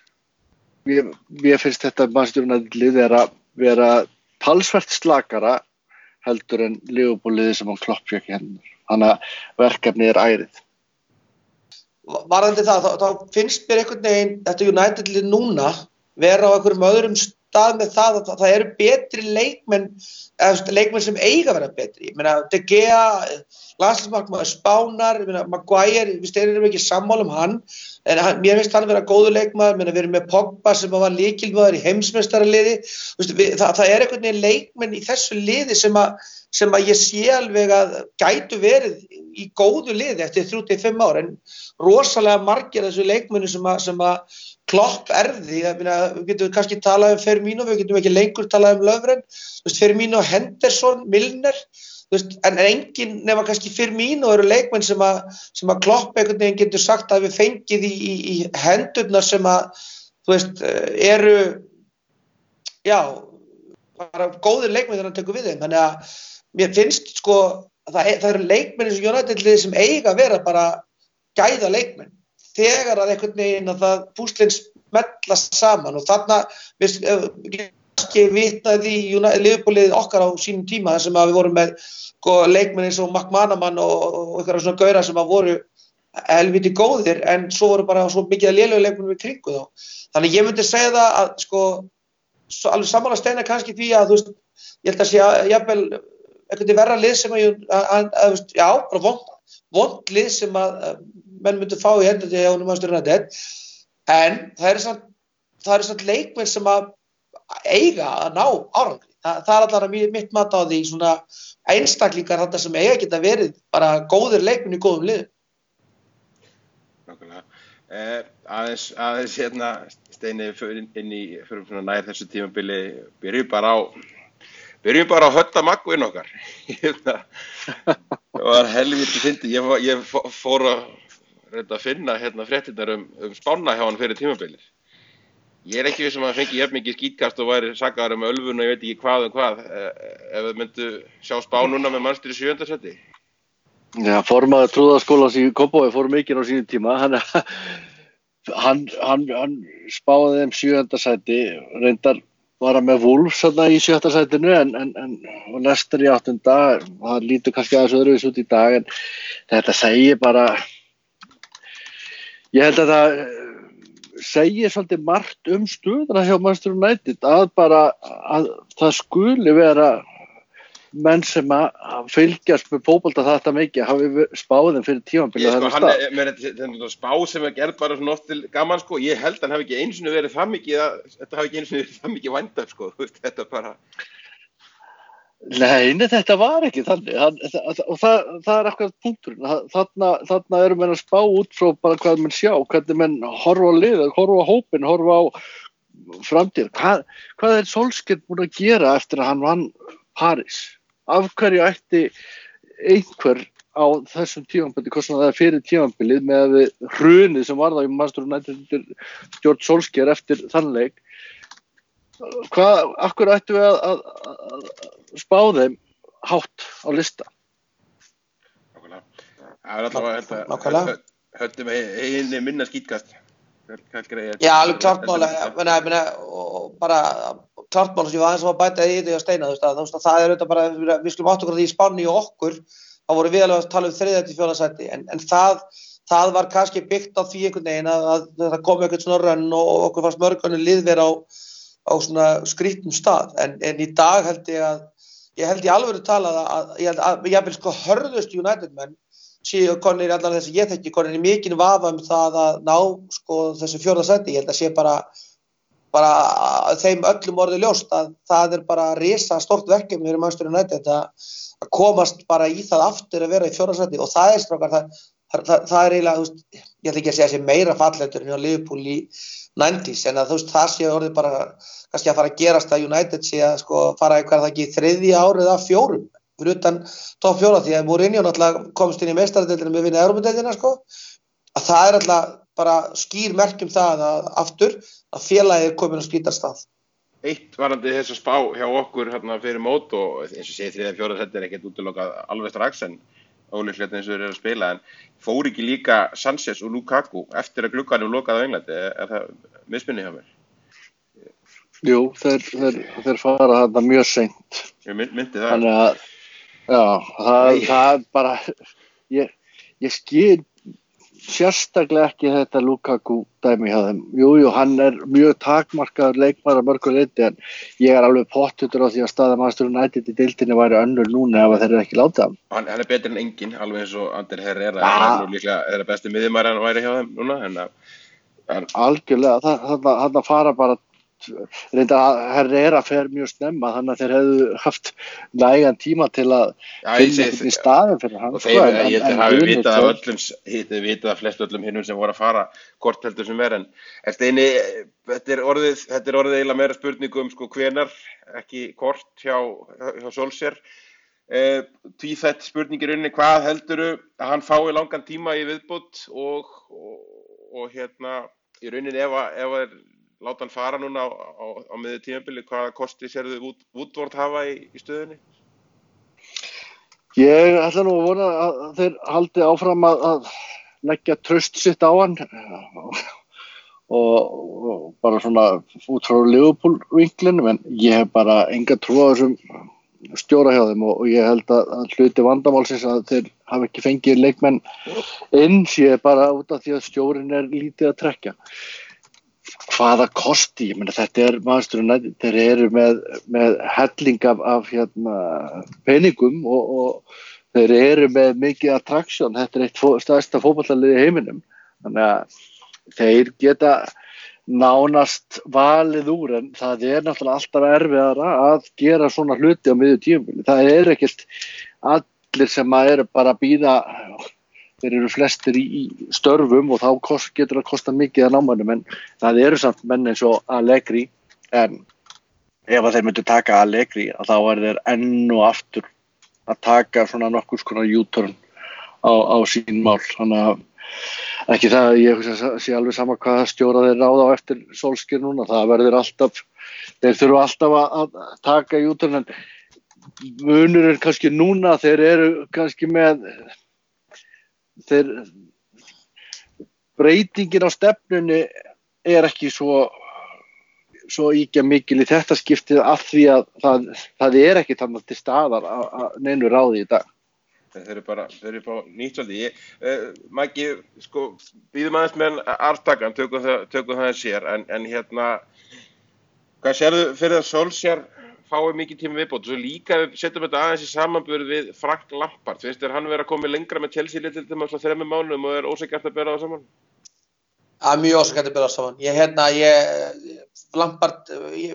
þetta Manchester United-lið vera talsvert slakara heldur en Liverpool-liðið sem hann Klopp fékk í hendur. Þannig að verkefnið ærið. Varðandi þá finnst mér einhvern veginn þetta United-lið núna vera á einhverjum öðrum stað með það að það eru betri leikmenn sem eiga að vera betri. Ég meina, De Gea, landsliðsmarkmaður Spánar, Maguire, við erum ekki sammála hann, en mér finnst hann vera góður leikmaður, við erum með Pogba sem var lykilmaður í heimsmeistaraliði. Það er einhvern veginn leikmenn í þessu liði sem að ég sé alveg að gætu verið í góðu liði eftir 35 ár, en rosalega margir þessu leikmennu sem að Klopp erði. Við getum kannski talað Firmino, við getum ekki lengur talað Lovren, Firmino, Henderson, Milner, en engin nema kannski Firmino eru leikmenn sem að Klopp einhvern veginn getur sagt að við fengið í hendurnar sem að eru bara góðir leikmenn þegar hann tekur við þeim. Þannig að mér finnst það eru leikmenn eins og United-liðið sem eiga að vera bara gæða leikmenn. Þegar að einhvern veginn að það púslinn smellast saman, og þarna kannski vitnaði í Liverpool-liðið okkar á sínum tíma þar sem að við vorum með leikmenn eins og McManaman og einhverja svona gaurar sem að voru helviti góðir, en svo voru bara svo mikið að lélegu leikmenn við kringu þá. Þannig ég myndi segja það að alveg sammála Steinar kannski því að ég held að sé jafnvel einhvern verra lið sem bara vond lið sem að menn myndu fá í hendur til hjá Manchester United, en það eru samt leikmenn sem að eiga að ná árangri. Það er allar mitt mat á því, svona einstaklingar þetta sem eiga geta verið bara góðir leikmenn í góðum liðum. Nákvæmlega. Aðeins Steini fyrir svona nær þessu tímabili, byrjum bara á Hödda Maguinn okkar. Það var helviti fyndið. Ég fór að reynda að finna fréttirnar Spána hjá hann fyrir tímabilið. Ég er ekki viss að hann fengi jafn mikið skítkast og væri sakaður ölvun og ég veit ekki hvað ef þau myndu sjá Spánuna með Manchester í 7. sæti. Já, formaður trúðaskólans í Kópavogi fór mikinn á sínum tíma. Hann spáði þeim 7. sæti, reyndar var hann með Wolves í 7. sætinu og Leicester í 8. Það lítur kannski aðeins öðruvísi út í dag, en þetta segir bara, ég held að það segir svolítið margt stöðuna hjá Manchester United, að það skuli vera menn sem að fylgjast með fótbolta þetta mikið hafi spáðum fyrir tímabilið þennan stað. Þetta spá sem gerð bara svona oft til gaman, ég held að hann hafi ekki einu sinni verið það mikið þetta hafi ekki einu sinni verið það mikið vændað, þetta bara. Nei, þetta var ekki þannig, og það er akkurat punkturinn. Þarna eru menn að spá út frá bara hvað menn sjá, hvernig menn horfa á liðið, horfa á hópinn, horfa á framtíð. Hvað er Solskjær búinn að gera eftir að hann vann París? Af hverju ætti einhver á þessum tímabili, hvort sem það er fyrir tímabilið með hrunið sem var það í Manchester United stjórn Solskjær eftir þann leik, af hverju ættum við að spá þeim hátt á lista? Nákvæmlega. Höldum einni minna skítkast. Já, alveg klartmála, og bara klartmála sem ég var aðeins að bæta í því að Steina, það er auðvitað bara, við skulum átt okkur því í Spáni og okkur, þá voru við alveg að tala 3. til 4. sæti, en það var kannski byggt á því einhvern veginn að það kom eitthvað svona rönn og okkur fannst mörgunni lið vera á svona skrýttum stað, en í dag held ég í alvöru talað að ég vil hörðust United menn séu konir allar þessi ég þekki konir í mikinn vafa það að ná þessu 4. sæti. Ég held að sé bara þeim öllum orðið ljóst að það er bara risa stórt verkefni fyrir Manchester United að komast bara í það aftur að vera í 4. sæti, og það er strákar, það er eiginlega, ég ætla ekki að segja sé meira falletur en hjá Liverpool í 90s, en að það sé orðið bara kannski að fara að gerast að United sé að fara eitthvað ekki 3. árið af 4 fyrir utan topp 4, því að Mourinho náttúrulega komst inn í meistaradeildina með vinna Evrópudeildina, að það er alltaf bara skýr merkjum það að aftur að félagið er komin á skítarstað. Eitt varandi þess að spá hjá okkur fyrir mót, og eins og segir 3. 4. sæti er ekkert útilokað alveg strax, en ólíklegt eins og þeir eru að spila, en fór ekki líka Sanchez og Lukaku eftir að glugganum lokaði á Englandi, það misminni hjá mér? Jú, þeir fara þarna mjög seint. Ég myndi það. Þannig að, já, það bara, ég skil sérstaklega ekki þetta Lukaku dæmi hjá þeim. Jú, hann mjög takmarkaður leikmaður að mörgu leyti, en ég alveg pottutur á því að staða Manchester United í deildinni væri önnur núna ef þeir eru ekki látið hann. Hann betri en enginn, alveg eins og Ander Herrera, hann líklega þeirra besti miðjumaður hann væri hjá þeim núna. Algjörlega, þarna fara bara reynda að Herrera fer mjög snemma, þannig að þeir hefðu haft nægan tíma til að finna í staðin fyrir hann. Og þeir hafi vitað af flest öllum hinnum sem voru að fara hvort heldur sem en Steini, þetta er orðið eiginlega meira spurningu sko hvenar, ekki hvort hjá Solskjær. Tvíþætt spurning í rauninni, hvað heldurðu að hann fái langan tíma í viðbót og í rauninni ef láta hann fara núna á miðju tímabili, hvaða kosti sérðu Woodward hafa í stöðunni? Ég ætla nú að vona að þeir haldi áfram að leggja traust sitt á hann og bara svona út frá Liverpool-vinklinum, en ég hef bara enga trú á þessum stjóra hjá þeim og ég held að hluti vandamálsins að þeir hafa ekki fengið leikmenn inn, sé bara út af því að stjórinn lítið að trekkja. Hvaða kosti, ég meina þetta Manchester United, þeir eru með helling af peningum og þeir eru með mikið attraction, þetta eitt stærsta fótbollalið í heiminum, þannig að þeir geta nánast valið úr, en það náttúrulega alltaf erfiðara að gera svona hluti á miðju tímabili. Það ekkert allir sem eru bara að bíða. Þeir eru flestir í störfum og þá getur það kosta mikið að námannum, en það eru samt menn eins og Allegri, en ef þeir myndu taka Allegri þá þeir enn og aftur að taka svona nokkurs konar U-turn á sín mál. Þannig að ekki það að ég sé alveg sama hvað stjóra þeir ráða á eftir Solskjær núna, það verður alltaf, þeir þurfa alltaf að taka U-turn, en munur kannski núna, þeir eru kannski með breytingin á stefnunni ekki svo íkja mikil í þetta skiptið af því að það ekki þannig til staðar að neinu ráði í dag. Þeir eru bara nýtt svolítið. Maggi, sko, býðum aðeins með arftakan, tökum það sér, en hvað sérðu fyrir að Solskjær fái mikið tíma viðbót, svo líka við setjum þetta aðeins í samanburð við Frank Lampard, finnst þér hann vera að koma lengra með Chelsea til dæmis á 3 mánuðum og ósanngjarnt að bera það saman? Mjög ósanngjarnt að bera það saman. Lampard, ég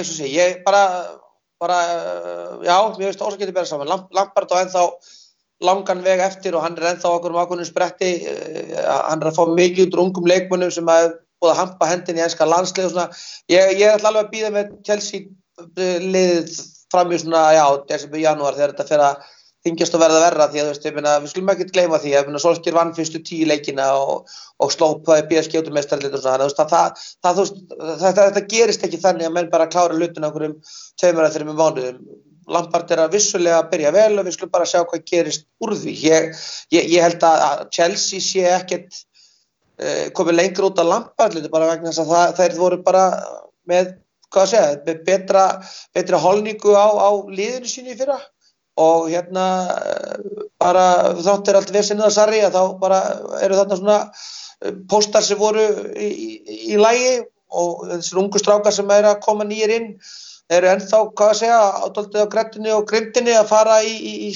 veist ósanngjarnt að bera saman. Lampard á ennþá langan veg eftir og hann ennþá okkur ákveðnum spretti, hann að fá mikið út úr ungum leikmönnum sem að búið að hampa hendin í enska landslið og svona. Ég ætla alveg að bíða með Chelsea liðið fram í svona, desember, janúar þegar þetta fer að þyngjast og verða verra, því að við skulum ekki gleyma því að Solskjær vann fyrstu 10 leikina og slópaði PSG út meistaratitil og svona, þetta gerist ekki þannig að menn bara klára hlutina einhverjum 2-3 mánuðum. Lampard að vissulega byrja vel og við skulum bara sjá hvað gerist úr því. Ég held að Chelsea sé ekkert komið lengur út af Lampard bara vegna þess að þeir voru bara með betri holningu á liðinu sínu í fyrra og bara þáttir allt vesinnið að Sarri að þá bara eru þarna svona póstar sem voru í lagi og þessir ungu strákar sem að koma nýjir inn eru ennþá, ádaldið á grettunni og grimtinni að fara í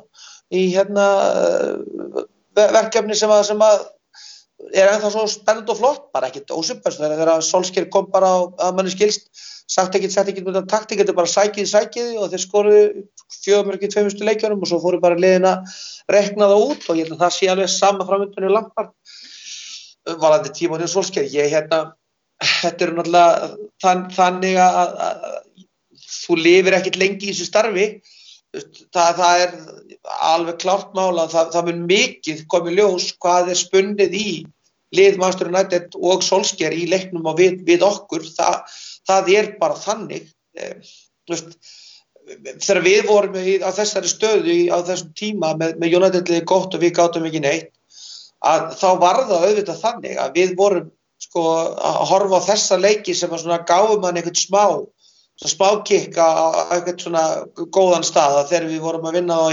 verkefni sem að ennþá svo spennandi og flott, bara ekkert ósvipast þegar Solskjær kom bara að manni skilst, sagt ekki með það taktík, þetta bara sækið og þeir skoruðu 4 mörk í 2 leikjunum og svo fóru bara liðin að rekna það út og ég held að það sé alveg sama framöndunni Lampard varðandi tímann í Solskjær. Þetta eru náttúrulega þannig að þú lifir ekkert lengi í þessu starfi, það alveg klárt mál að það mun mikið komið ljós hvað spunnið í lið Manchester United og Solskjær í leiknum og við okkur, það bara þannig. þegar við vorum á þessari stöðu á þessum tíma með United-liðið gott og við gátum ekki neitt, að þá var það auðvitað þannig að við vorum sko að horfa á þessa leiki sem að svona gáum mann einhvern smá kikk á einhvern svona góðan stað þegar við vorum að vinna á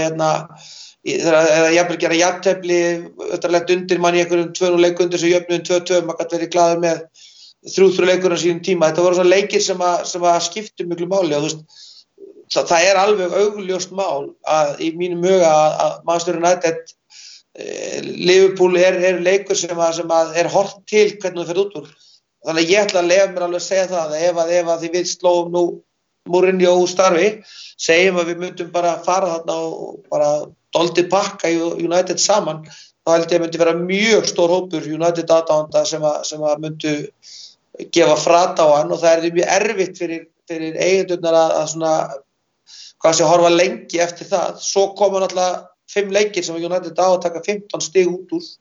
eða jafnvel gera jafntefli, þetta lent undir mann í einhverjum 2-0 leik undir sem jöfnuðum 2-2, maður gat verið glaður með 3 leikur á sínum tíma. Þetta voru svona leikir sem að skiptu miklu máli og þú veist, það er alveg augljóst mál að í mínum huga að Manchester United Liverpool er leikur sem að er hort til hvernig það fer út úr. Þannig að ég ætla að leyfa mér alveg að segja það að ef því við slóum nú Mourinho úr starfi, segjum að við myndum bara fara þarna og bara doldið pakka United saman, þá held ég myndi vera mjög stór hópur United aðdáenda sem að myndu gefa frat á hann og það mjög erfitt fyrir eigendurnar að svona, hvað sé, horfa lengi eftir það. Svo koma náttúrulega 5 leikir sem United á að taka 15 stig út úr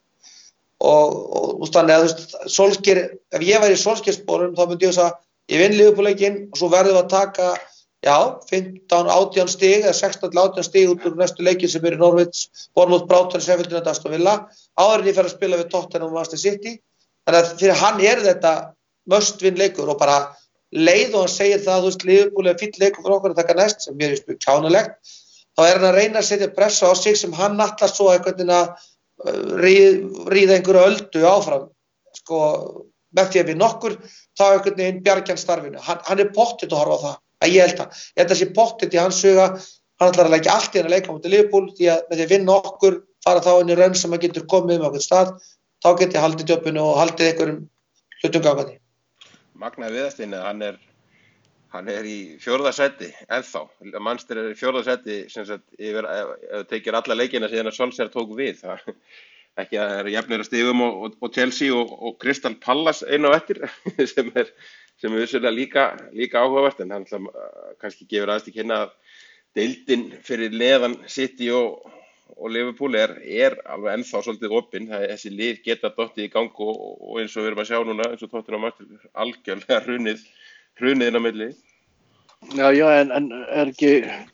og þannig að þú veist, Solskjær, ef ég væri í Solskjærsporum þá myndi ég að ég vinn Liverpool-leikinn og svo verðum við að taka 15-18 stig eða 16-18 stig út úr næstu leikir sem eru Norwich, Bournemouth, Brighton, Sheffield United, Aston Villa áður en ég fer að spila við Tottenham og Manchester City. Þannig að fyrir hann þetta must win leikur og bara leið og hann segir það, þú veist, Liverpool er fínn leikur fyrir okkur að taka næst sem mér finnst mjög kjánalegt. Þá hann að reyna að setja pressa á sig sem hann ætlar svo að ríða einhverju öldu áfram sko, með því að við nokkur þá einhvern veginn bjargjan starfinu. Hann er pottitt að horfa á það, að ég held að sé pottitt í hans huga. Hann ætlar að leggja allt í hann að leika mútið Liverpool því að með því að vinna okkur fara þá inn í raun sem að getur komið með okkur stað, þá geti haldið djöpunu og haldið einhverjum hlutum gangandi. Magnaði Viðarsteinn, hann í 4. sæti ennþá. Manchester í 4. sæti sem sagt yfir ef tekir alla leikina síðan að Solskjær tók við. Ekki að það jafnir að stigum og Chelsea og Crystal Palace einu á eftir sem er vissulega líka áhugavert en hann kannski gefur aðeins til kynna að deildin fyrir neðan City og Liverpool er alveg ennþá svolítið opinn. Þessi lið geta dottið í gang og eins og við erum að sjá núna eins og Tottenham algjörlega hrunið inn á milli. Já, en er ekki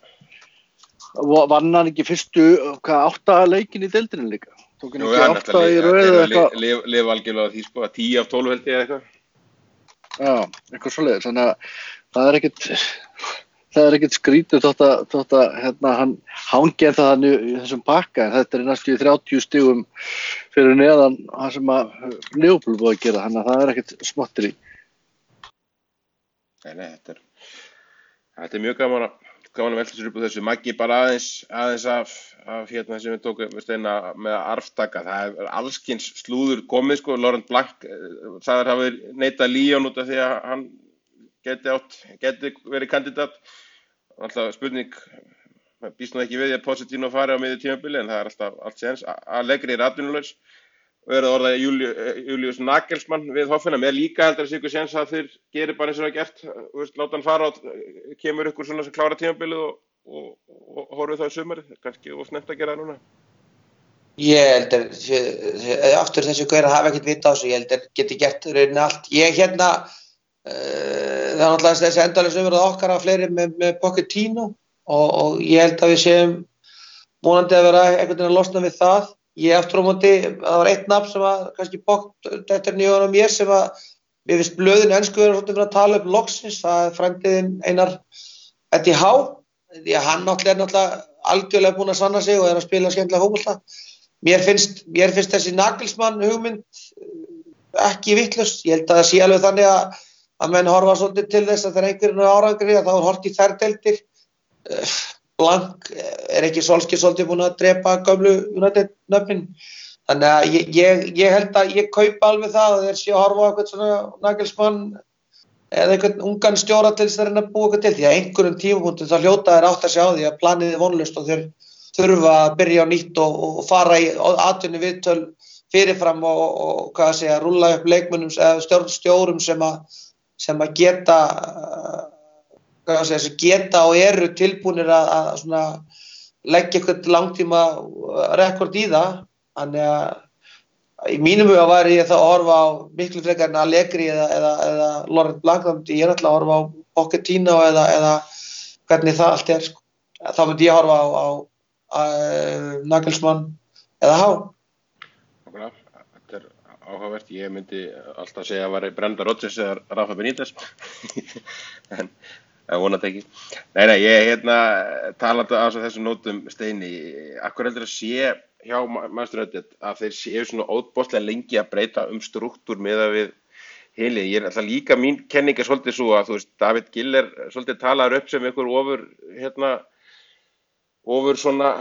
vann hann ekki fyrstu 8 leikin í deildinni líka? Tók hann ekki 8 í röð eða eitthvað? Lifa algjörlega því sko, 10 af 12 held ég eða eitthvað. Já, eitthvað svoleiðis, þannig að það er ekkert skrítið þótt að hann hangið það í þessum pakka en þetta er næstu í 30 stigum fyrir neðan það sem að Liverpool búið að gera, þannig að það er ekkert smottir í. Nei, þetta er mjög gaman að velta sér upp á þessu. Maggi bara aðeins af sem við tókum með arftaka. Það er allskyns slúður komið sko. Laurent Blanc sagðir hafa neitað Lyon út af því að hann geti verið kandidat. Alltaf spurning, býst nú ekki við að Pochettino fari á miðju tímabili en það er alltaf allt séns. Allegri er atvinnulaus. Og orðað Julius Nagelsmann við Hoffenheim. Ég líka heldur að sé ykkur séns að þeir gerir bara eins og það gert. Láta hann fara og kemur ykkur svona sem klára tímabilið og horfið þá í sumarið. Kannski of snemmt að gera það núna. Ég held að aftur þessu gaurar hafa ekkert vita á þessu. Ég held að geti gert rauninni allt. Ég það er náttúrulega þessi endalaus umræða okkar af fleiri með Pochettino og ég held að við séum vonandi að vera einhvern veginn að losna við það. Ég aftur á móti, það var eitt nafn sem að kannski þetta er nýjan á mér sem að mér finnst blöðin ensku vera svolítið fyrir að tala upp loksins, það er frændiðinn Einar Eddie Howe, því að hann náttúrulega algjörlega búinn að sanna sig og er að spila skemmtilega fótbolta. Mér finnst þessi Nagelsmann hugmynd ekki vitlaus, ég held að það sé alveg þannig að menn horfa svolítið til þess að þegar einhverjum er árangri að þá er hort í þær deildir. Blanc er ekki Solskjær svolítið búinn að drepa gömlu United nöfnin. Þannig að ég held að ég kaupa alveg það að þeir séu að horfa á eitthvað svona Nagelsmann eða einhvern ungan stjóra til þess að reyna að búa eitthvað til því að einhverjum tímapunktum þá hljóta þeir átt að sjá því að planið er vonlaust og þeir þurfa að byrja á nýtt og fara í atvinnu viðtöl fyrirfram og hvað að segja, rúlla upp leikmönnum eða stjórum sem að geta og eru tilbúnir að svona leggja eitthvað langtíma rekord í það. Þannig að í mínum huga væri ég þá að horfa á miklu frekar en Allegri eða Laurent Blanc. Ég er náttúrulega að horfa á Pochettino eða hvernig það allt sko. Þá myndi ég horfa á Nagelsmann eða Há. Þetta áhugavert, ég myndi alltaf segja að væri Brenda Rodgers eða Rafa Benítez en vonandi ekki. Nei, ég talandi á þessum nótum Steini, akkur heldur að sé hjá Manchester United að þeir séu svona óbóðslega lengi að breyta struktúr miðað við heili. Ég alltaf líka mín kenning svolítið svo að þú veist, David Gill svolítið talar upp sem einhver ofur svona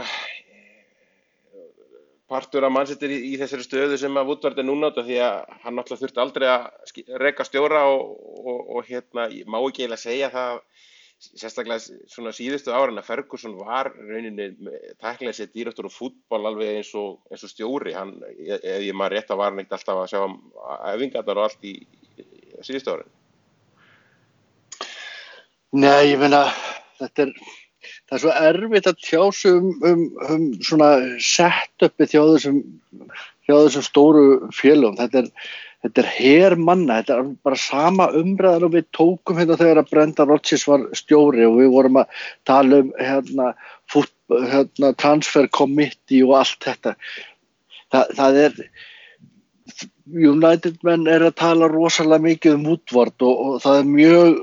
partur af Manchester í þessari stöðu sem að Woodward núna því að hann alltaf þurfti aldrei að reka stjóra og ég má ekki eiginlega segja það sérstaklega svona síðustu árin að Ferguson var rauninni tæknilega sér dýrastur og fútbol alveg eins og stjóri. Ef ég maður rétt var hann ekkert alltaf að sjá æfingarnar og allt í síðustu árin. Nei, ég meina það er svo erfitt að tjá sig um svona setupi hjá þessum stóru félögum. Þetta er hermanna, þetta er bara sama umræðan og við tókum þegar að Brenda Rodgers var stjóri og við vorum að tala transfer committee og allt þetta. Það er United menn að tala rosalega mikið Woodward og það er mjög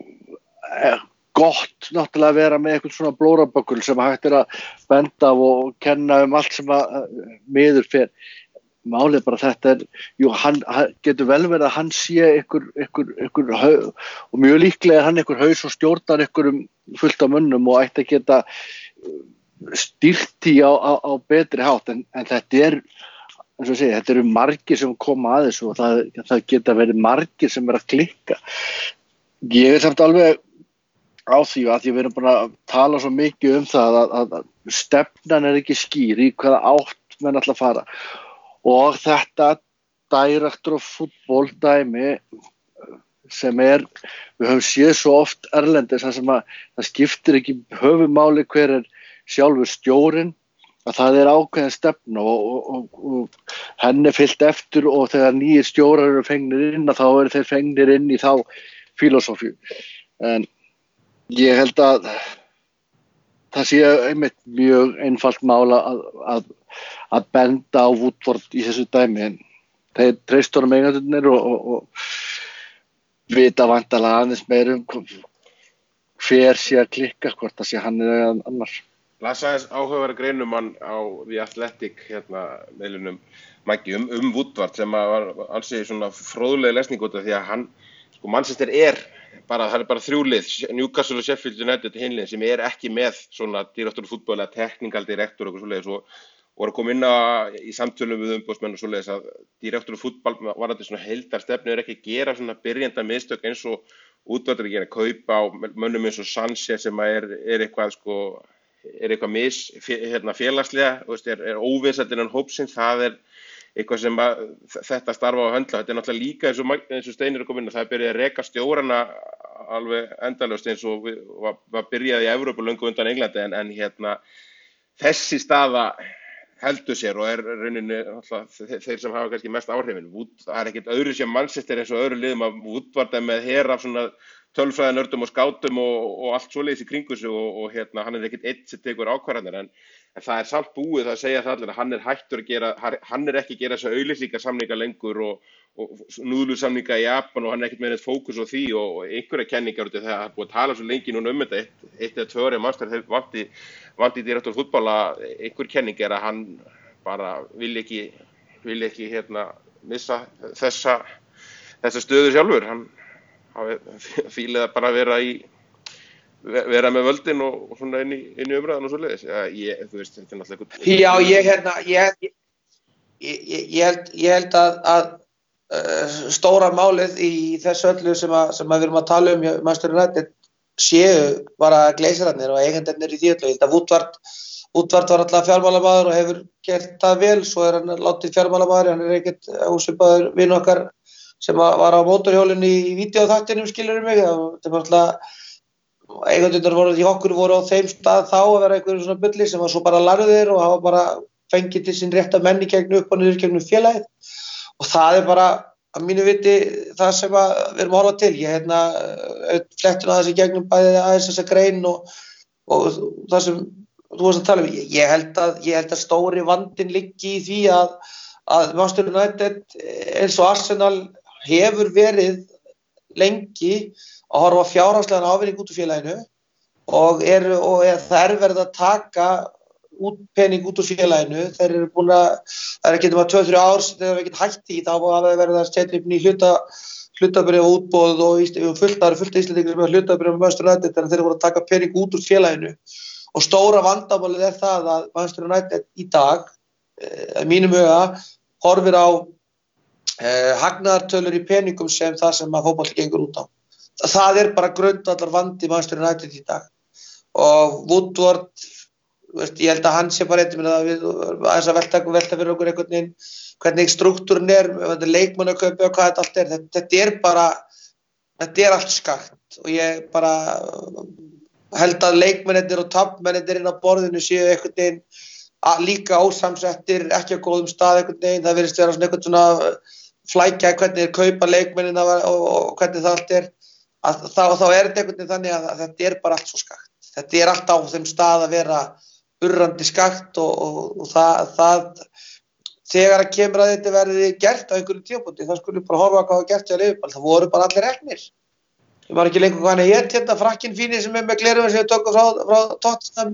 gott náttúrulega að vera með eitthvað svona blóraböggul sem hægt að benda og kenna allt sem að miður fer. Málið bara þetta hann getur vel verið að hann sé ykkur og mjög líklega hann ykkur haus og stjórnar ykkur fullt af mönnum og ætti að geta stýrt í á betri hátt en þetta eins og segja, þetta eru margir sem koma að þessu og það geta verið margir sem að klikka. Ég samt alveg á því að við erum búin að tala svo mikið það að stefnan ekki skýr í hvaða átt menn ætla að fara. Og þetta director of football dæmi sem við höfum séð svo oft erlendis þar sem að það skiptir ekki höfumáli hver sjálfur stjórinn að það ákveðin stefna og henni fylgt eftir og þegar nýjir stjórar eru fengnir inn þá eru þeir fengnir inn í þá filosófíu. En ég held að það sé einmitt mjög einfalt mála að benda á Woodward í þessu dæmi en þeir treystur eigendurnir og vita vantarlega aðeins meira hver sé að klikka hvort það sé hann eða annars. Las aðeins áhugaverða greinum hann á The Athletic meðlunum Maggi Woodward sem var ansi svona fróðleg lesning út af því að hann Manchester það er bara 3 lið, Newcastle og Sheffield United hinlið sem ekki með svona direktor fútbol eða technical director og svoleiðis og voru að koma inn í samtölum við umboðsmenn og svoleiðis að direktor fútbol var þetta svona heildarstefnu ekki að gera svona byrjanda mistök eins og Woodward að gera kaupa á mönnum eins og Sanchez sem eitthvað félagslega óvisað innan hópsins, það eitthvað sem þetta starfa á höndla. Þetta náttúrulega líka eins og Steinir kom inn að það byrjaði að reka stjórana alveg endalaust eins og var byrjaði í Evrópu löngu undan Englandi en þessi staða heldur sér og rauninni þeir sem hafa kannski mest áhrifin. Það ekkert öðru sem Manchester eins og öðru liðum að Woodward með her af svona tölfræðinördum og skátum og allt svoleiðis í kringu sig og hann ekkert einn sem tekur ákvarðanir en það samt búið að segja það allir að hann hættur að gera, hann ekki að gera þessa auglýsingasamninga lengur og núðlusamninga í Japan og hann ekkert með neitt fókus á því og einhverja kenningar út af það að búið að tala svo lengi núna þetta, 1 eða 2 ári Manchester þeir vanti direktor fútbol að einhver kenning að hann bara vil ekki missa þessa stöðu sjálfur, hann fílið að bara vera með völdin og svona inn í umræðan og svoleiðis. Þú veist, þetta náttúrulega Já, ég held að stóra málið í þessu öllu sem við erum að tala Manchester United séu bara gleysararnir og eigendurnir í því öllu. Ég held að Woodward var alltaf fjármálamaður og hefur gert það vel, svo hann látið fjármálamaður, hann ekkert ósvipaður vinn okkar sem var á mótorhjólinu í vídeóþættinum, skilurðu mig, það var alltaf eigendurnir í okkur voru á þeim stað þá að vera einhverjum svona bulli sem var svo bara larðir og hafa bara fengið til sín rétta menn í gegnum upp og niður gegnum félagið og það bara að mínu viti það sem við erum að horfa til. Ég flettun aðeins í gegnum bæði aðeins þessa grein og það sem þú varst að tala um. Ég held að stóri vandinn liggi í því að Manchester United eins og Arsenal hefur verið lengi að horfa fjárhagslegan ávinning út úr félaginu og það verið að taka pening út úr félaginu. Þeir eru búin það ekki nema 2-3 ár þegar við getum hætt í þá hafa verið að setja upp ný hlutabréf og útboð og fullt Íslendingar með hlutabréf með Manchester United þegar þeir voru að taka pening út úr félaginu og stóra vandamálið það að Manchester United í dag að mínum huga horfir á hagnaðartölur í peningum sem það sem að fótbolti gengur út á. Það bara grundvallar vandi Manchester United í dag og Woodward ég held að hann sé bara aðeins að velta fyrir okkur einhvern veginn hvernig struktúrin leikmannakaupi og hvað þetta allt þetta er allt skakt og ég bara held að leikmennir og tappmennir inn á borðinu séu einhvern veginn líka ósamsettir, ekki á góðum stað einhvern veginn, það virðist vera svona einhvern svona flækja hvernig þeir kaupa leikmennina og hvernig það allt þá þetta einhvern veginn þannig að þetta bara allt svo skakt. Þetta allt á þeim stað að vera urrandi skakt og það þegar að kemur að þetta verði gert á einhverju tímapunkti, þá skulum bara horfa hvað var gert hjá Liverpool, það voru bara allir reknir. Ég var ekki lengur hvað hann frakkinn fínir sem með gleraugun sem við tökum frá Tottenham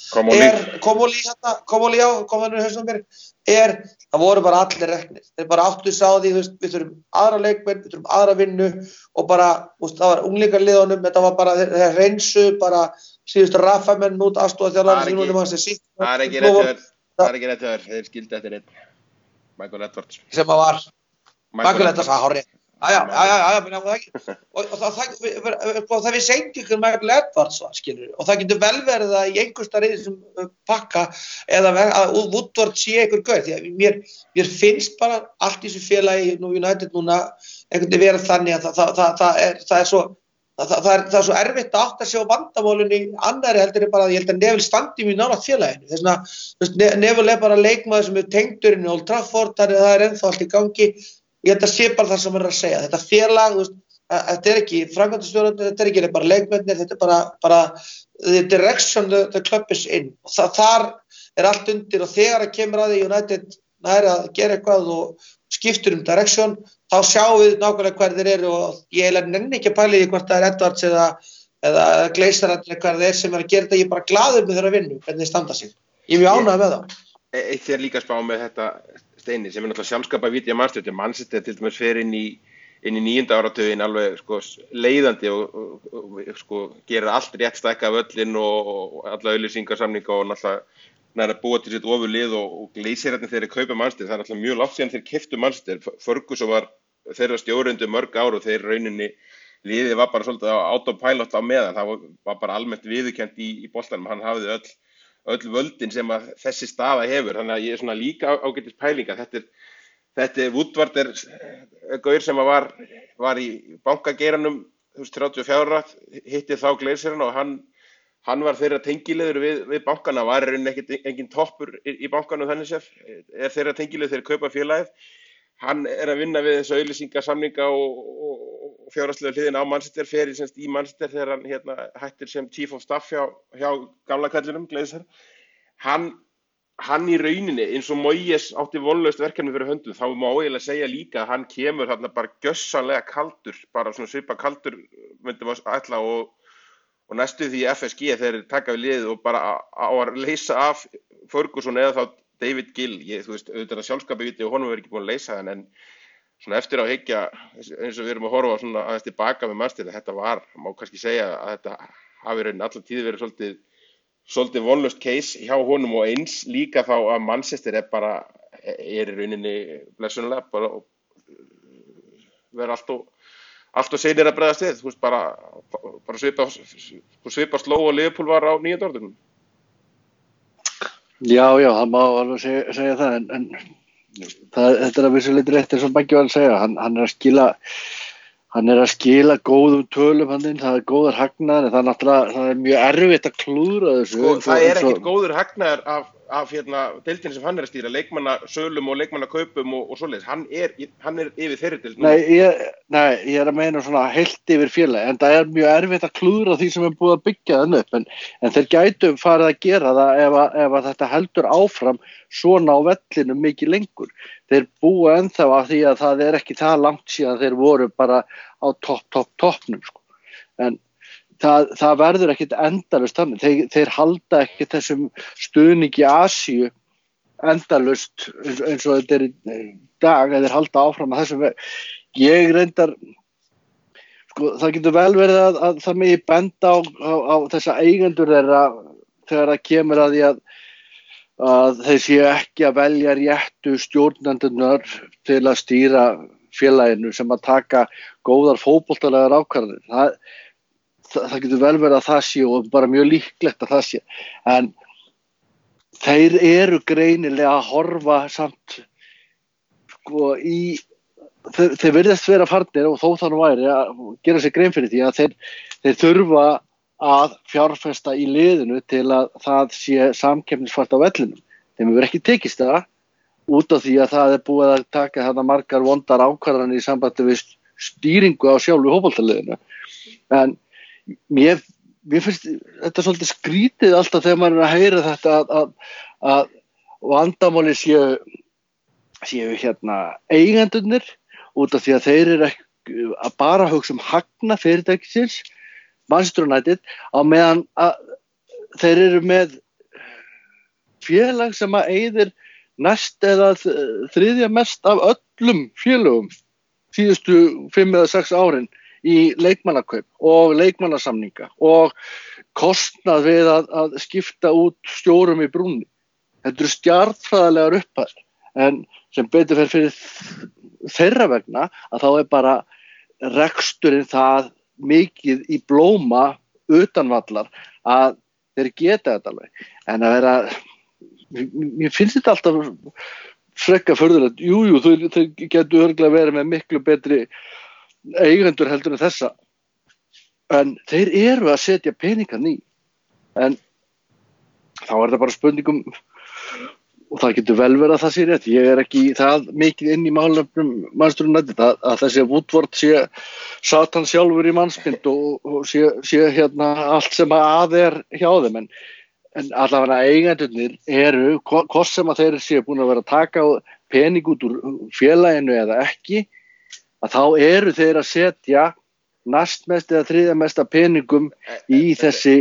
það voru bara allir reknir. Þeir bara áttu sá því, við þurfum aðra leikmenn, við þurfum aðra vinnu og bara, það var unglingarliðunum, þetta var bara, þeir reynsu bara síðustu rafamenn út aðstoðarþjálfara sem núna það er ekki rétt hjá þér, þeir skildi eftir einn Michael Edwards sem að var Michael Edwards að hárið og það við segjum ykkur Michael Edwards skilur og það getur vel verið að í einhversta reyði sem pakka eða að Woodward sé ykkur gaur því að mér finnst bara allt í þessu félagi United núna einhvern veginn vera þannig að það er svo erfitt að átta sig á vandamálunni annari heldur bara að ég held að Neville standi mjög nálægt félaginu. Þess vegna Neville bara leikmaður sem tengdur inn í Old Trafford, það ennþá allt í gangi. Ég held að sé bara það sem að segja. Þetta félag, þetta ekki framkvæmdastjórinn, þetta ekki bara leikmennir, þetta bara the direction the club is in. Þar allt undir og þegar að kemur að því United næri að gera eitthvað og skiptur direction, þá sjáum við nákvæmlega hver þeir eru og ég nenni ekki að pæla í hvort það Edwards eða Glazer eða hver þeir sem að gera þetta, ég bara glaður með þeirra vinnu, hvernig þeir standa sig. Ég mjög ánægður með það. Eitt er líka spá með þetta Steini sem náttúrulega sjálfskaparvíti að Manchester til dæmis fer inn í 9. áratuginn alveg leiðandi og gerir allt rétt stækka völlinn og alla auglýsingasamninga og náttúrulega næra búa til sitt ofurlið og Glazerarnir þegar þeir kaupa Manchester, það náttúrulega mjög langt síðan þeir keyptu Manchester. Ferguson var þeirra stjórandi mörg ár og þeir rauninni liðið var bara svolítið á autopilot á meðan, það var bara almennt viðurkennt í boltanum, hann hafði öll völdin sem að þessi staða hefur, þannig að ég er svona líka ágætis pælinga, þetta Woodward gaur sem var í bankageiranum 34, hitti þá Glazerinn og hann var þeirra tengilegur við bankana, var engin toppur í bankanum þannig séð, þeirra tengilegur þeir kaupa félagið. Hann að vinna við þessu auglýsingasamninga og fjárhagslegu hliðina á Manchester, fer í Manchester þegar hann hættir sem Chief of Staff hjá gamla kallinum, Glazer. Hann í rauninni, eins og Moyes átti vonlaust verkefni fyrir höndum, þá má eiginlega segja líka að hann kemur þarna bara gjörsamlega kaldur, bara svona svipa kaldur myndum að ætla og næstu því FSG þeir taka við liðið og bara á að leysa af Ferguson eða þá David Gill. Þú veist, auðvitað sjálfskaparvíti og honum verið ekki búin að leysa þann en svona eftir á hyggja eins og við erum að horfa svona aðeins tilbaka með Manchester, þetta má kannski segja að þetta hafi raunin allar tíð verið svolítið vonlaust case hjá honum og eins líka þá að Manchester er í rauninni blessunlega bara vera allt og seinir að bregðast við, þú veist, bara svipa sló og Liverpool var á 9. áratögnum. Já, það má alveg segja það, en þetta að vissu leyti rétt eins og Baggi var að segja, hann er að skila góðum tölum hann inn, það góðar hagnaðar, en það er mjög erfitt að klúðra þessu. Það ekkert góður hagnaðar af deildinni sem hann að stýra, leikmannasölum og leikmannakaupum og svoleiðis, hann er yfir þeirri deild. Ég að meina svona heilt yfir félagi, en það mjög erfitt að klúðra því sem búið að byggja þann upp, en þeir gætu farið að gera það ef að þetta heldur áfram svona á vellinu mikið lengur. Þeir búa ennþá að því að það ekki það langt síðan þeir voru bara á toppnum, sko. En það verður ekkit endalaust þannig. Þeir halda ekkit þessum stuðningi í Asíu endalaust eins og þetta í dag, þeir halda áfram að þessum veg. Ég reyndar, sko, það getur vel verið að það megi benda á þessa eigendur þeirra þegar það kemur að því að þeir séu ekki að velja réttu stjórnendurnar til að stýra félaginu sem að taka góðar fótboltalegar ákvarðanir. Það getur vel verið að það sé og bara mjög líklegt að það sé. En þeir eru greinilega að horfa samt sko þeir virðast vera farnir og þó það nú væri að gera sér grein fyrir því að þeir þurfa að fjárfesta í liðinu til að það sé samkeppnisfært á vellinum. Þeim hefur ekki tekist það út af því að það er búið að taka þarna margar vondar ákvarðanir í sambandi við stýringu á sjálfu fótboltaliðinu. En mér finnst þetta svolítið skrítið alltaf þegar maður að heyra þetta að vandamáli séu eigendurnir út af því að þeir eru ekki að bara hugsa hagnað fyrirtækisins, Manchester United, á meðan að þeir eru með félag sem að eyðir næst eða þriðja mest af öllum félögum síðustu 5 eða 6 árin í leikmannakaup og leikmannasamninga og kostnað við að skipta út stjórum í brúnni. Þetta eru stjarnfræðilegar upphæðir, en sem betur fer fyrir þeirra vegna að þá er bara reksturinn það mikið í blóma utanvallar að þeir geta þetta alveg. En að vera, mér finnst þetta alltaf frekka furðulegt. Jú, þeir getur örugglega verið með miklu betri eigendur heldur en þessa, en þeir eru að setja peningan í, en þá er það bara spurningum og það getur vel verið að það sé rétt. Ég er ekki það mikið inn í málefnum Manchester United að þessi Woodward sé Satan sjálfur í mannsmynd og sé allt sem að er hjá þeim, en allavega eigendurnir eru, hvort sem að þeir séu búin að vera að taka pening út úr félaginu eða ekki, að þá eru þeir að setja næstmest eða þriðja mesta peningum í þessi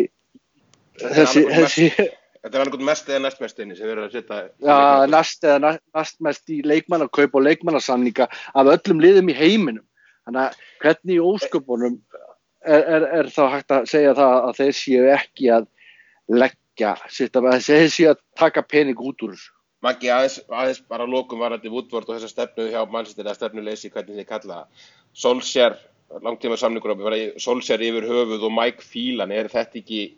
Þetta er alveg mest eða næstmest inni sem verður að setja. Já, næstmest í leikmannakaup og leikmannasamninga af öllum liðum í heiminum. Þannig að hvernig í ósköpunum er þá hægt að segja það að þeir séu ekki að leggja sitt, að þeir séu að taka pening út úr þessu. Maggi, aðeins bara lokum varandi Woodward og þessa stefnu hjá Manchester eða stefnuleysi, hvernig þið kalla það. Solskjær, langtíma samningur Solskjær yfir höfuð og Mike Phelan, er þetta ekki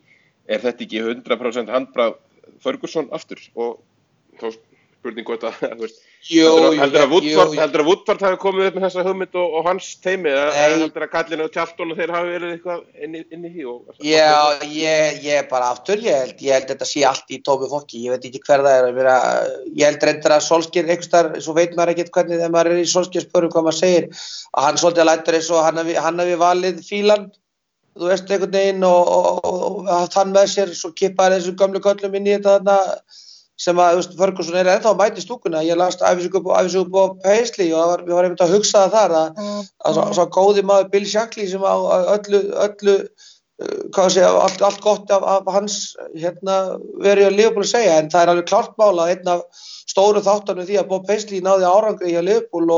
100% handbragð Ferguson aftur? Og þá spurning hvort að heldur að Woodward hafi komið upp með þessa hugmynd og hans teimi, eða heldur að Kallin og Charlton og þeir hafi verið eitthvað inn í því? Já, ég bara aftur, ég held þetta sé allt í tómi fólki, ég veit ekki hver það ég held reyndar að Solskjær einhverstaðar, svo veit maður ekkert hvernig þegar maður í Solskjær spörum hvað maður segir, að hann svolítið lætur eins og hann hafi valið Phelan, þú veist, einhvern veginn og haft hann með sér, svo kippaði þessum gömlu köllum inn í þetta þarna sem að Ferguson er ennþá að mæta í stúkuna. Ég las ævisögu upp á Paisley og við varum einmitt að hugsa það þar að svo góði maður Bill Shankly sem á öllu hvað segja, allt gott af hans verið að Liverpool að segja, en það er alveg klárt mál að einn af stóru þáttunum því að Bob Paisley náði árangri hjá Liverpool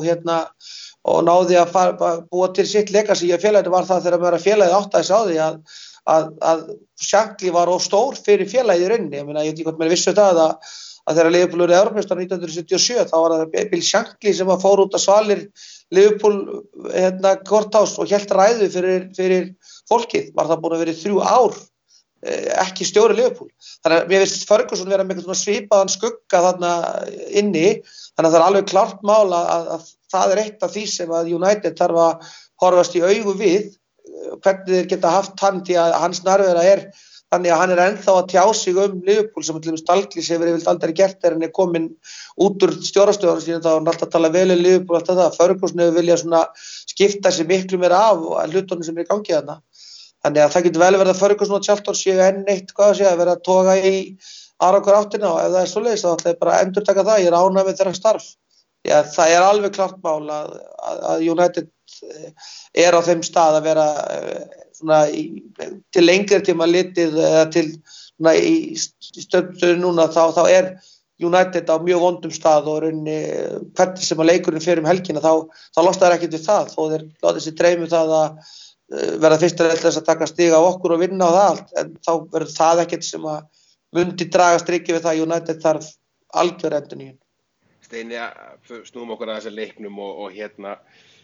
og náði að búa til sitt legacy í félaginu var það þegar maður félagið áttaði sig á því að Shankly var of stór fyrir félagið í rauninni. Ég veit ekki hvort maður vissu það að þegar Liverpool voru Evrópumeistar 1977 þá var það Bill Shankly sem fór út að svalir Liverpool courthouse og hélt ræðu fyrir fólkið. Var það búin að vera í 3 ár ekki stjóri Liverpool. Þannig að mér finnst Ferguson vera með einhvern svipaðan skugga þarna inni. Þannig að það er alveg klárt mál að það er eitt af því sem að United þarf að horfast í augu við, hvernig þeir geta haft hann, því að hans nærvera þannig að hann ennþá að tjá sig Liverpool sem til Dalglish hefur yfirleitt aldrei gert þegar hann komin út úr stjórastöðunum sínum, þá hann alltaf að tala vel Liverpool alltaf það. Ferguson hefur viljað svona skipta sig miklu meira af hlutunum sem í gangi þarna. Þannig að það getur vel verið að Ferguson og Charlton séu enn eitt, að vera að toga í aðra hver áttina og ef það svoleiðis þá ætla ég bara að endurtaka það, ég ánægður með þeirra starf. Já, það alveg klart mál að United á þeim stað að vera svona til lengri tíma litið eða til svona í stöðu núna þá United á mjög vondum stað og rauninni hvernig sem að leikurinn fer helgina þá losnar ekkert við það þó þeir láta sig dreyma það að verða fyrst að þess að taka stig á okkur og vinna á það allt, en þá verður það ekkert sem að mundi draga strikið við það United þarf algjör endurnýjun. Steini, snúum okkur að þessa leiknum og hérna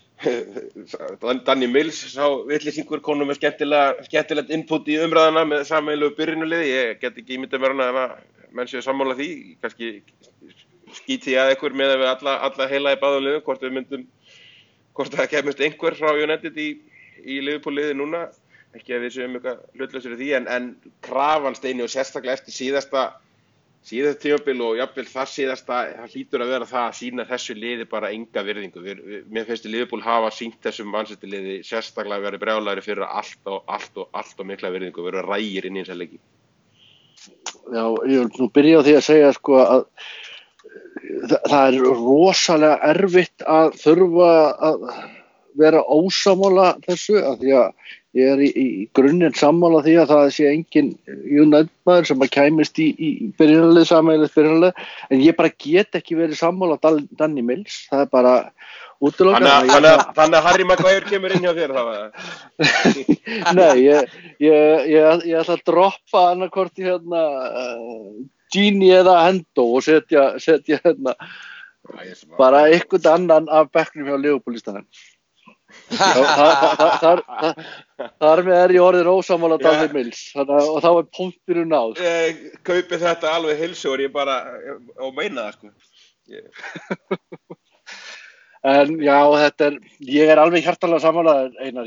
Danny Mills sá vitleysingur konum með skemmtilegt input í umræðuna með sameiginlegu byrjunuliði. Ég get ekki ímyndað mér að menn séu sammála því, kannski skíti að einhver með við alla heila í báðum liðum, hvort það kemist einhver frá United í Liverpool-liði núna, ekki að við séum eitthvað hlutlausir í því, en krafan Steini og sérstaklega eftir síðasta tímabil og jafnvel það síðasta, það hlýtur að vera það að sýna þessu liði bara enga virðingu. Mér finnst Liverpool hafa sýnt þessum Manchester-liði sérstaklega verið brjálæri fyrir allt og mikla virðingu, verið rægir inn í þessa leiki. Já, ég vil nú byrja á því að segja að það rosalega erfitt að þurfa að vera ósammála þessu, af því að ég í grunninn sammála því að það sé engin United-maður sem að kæmist í byrjunarlið, sameiginlegt byrjunarlið, en ég bara get ekki verið sammála Danny Mills, það bara útilokað. Þannig að Harry Maguire kemur inn hjá þér þá? Nei, ég ætla að droppa annarkvort í Gini eða Hendo og setja bara einhvern annan af bekknum hjá Liverpool-listanum. Þar með ég orðin ósammála Danny Mills og þá punkturinn náð. Kaupi þetta alveg heilsugur, ég bara og meina það sko. En já, ég alveg hjartanlega sammálaður, Einar.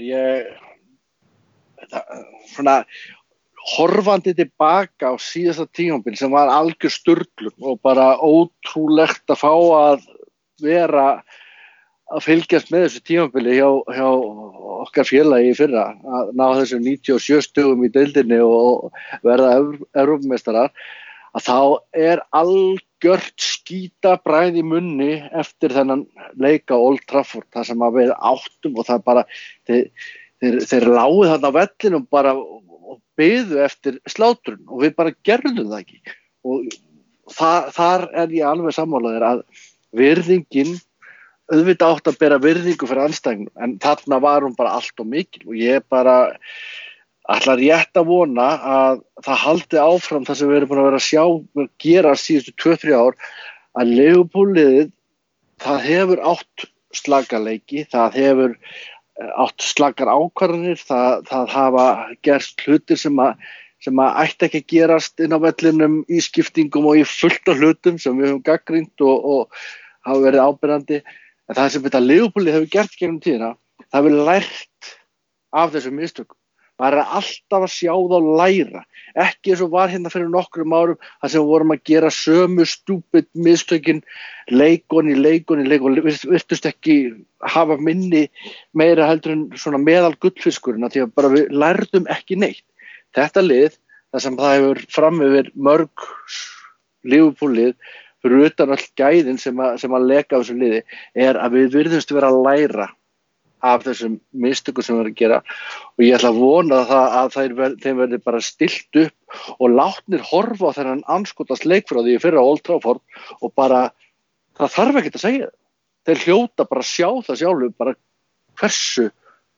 Svona horfandi tilbaka á síðasta tímabil sem var algjör sturlun og bara ótrúlegt að fá að vera að fylgjast með þessu tímabili hjá okkar félagi í fyrra, að ná þessum 97 stigum í deildinni og verða Evrópumeistarar, að þá algjört skítabragð í munni eftir þennan leik á Old Trafford, það sem að við áttum og það bara, þeir lágu þarna á vellinum bara og biðu eftir slátrun og við bara gerðum það ekki. Og þar ég alveg sammálaður að virðingin auðvitað átt að bera virðingu fyrir andstæðingnum, en þarna var hún bara allt og mikil og ég bara ætla rétt að vona að það haldi áfram það sem við erum búin að vera að sjá gera síðustu 2-3 ár, að Liverpool-liðið það hefur átt slagaleiki, það hefur átt slagar ákvarðanir, það hafa gerst hlutir sem að ætti ekki að gerast inn á vellinum í skiptingum og í fullt af hlutum sem við höfum gagnrýnt og hafa verið ábyrgandi. En það sem þetta Liverpool hefur gert gegnum tíðina, það hefur lært af þessum mistökum. Maður alltaf að sjá þá læra. Ekki eins og var hérna fyrir nokkrum árum, þar sem við vorum að gera sömu stúpid mistökin, leikon í leik, virtust ekki hafa minni meira heldur en svona meðal gullfiskurinn, því að bara við lærðum ekki neitt. Þetta lið, þar sem það hefur fram yfir mörg Liverpool-lið, fyrir utan öll gæðin sem að leka á þessu liði, að við virðumst vera að læra af þessum mistökum sem við erum að gera og ég ætla að vona að þeim verði bara stillt upp og látnir horfa á þennan andskotans leik frá því fyrir á Old Trafford og bara, það þarf ekkert að segja það. Þeir hljóta bara að sjá það sjálfur bara hversu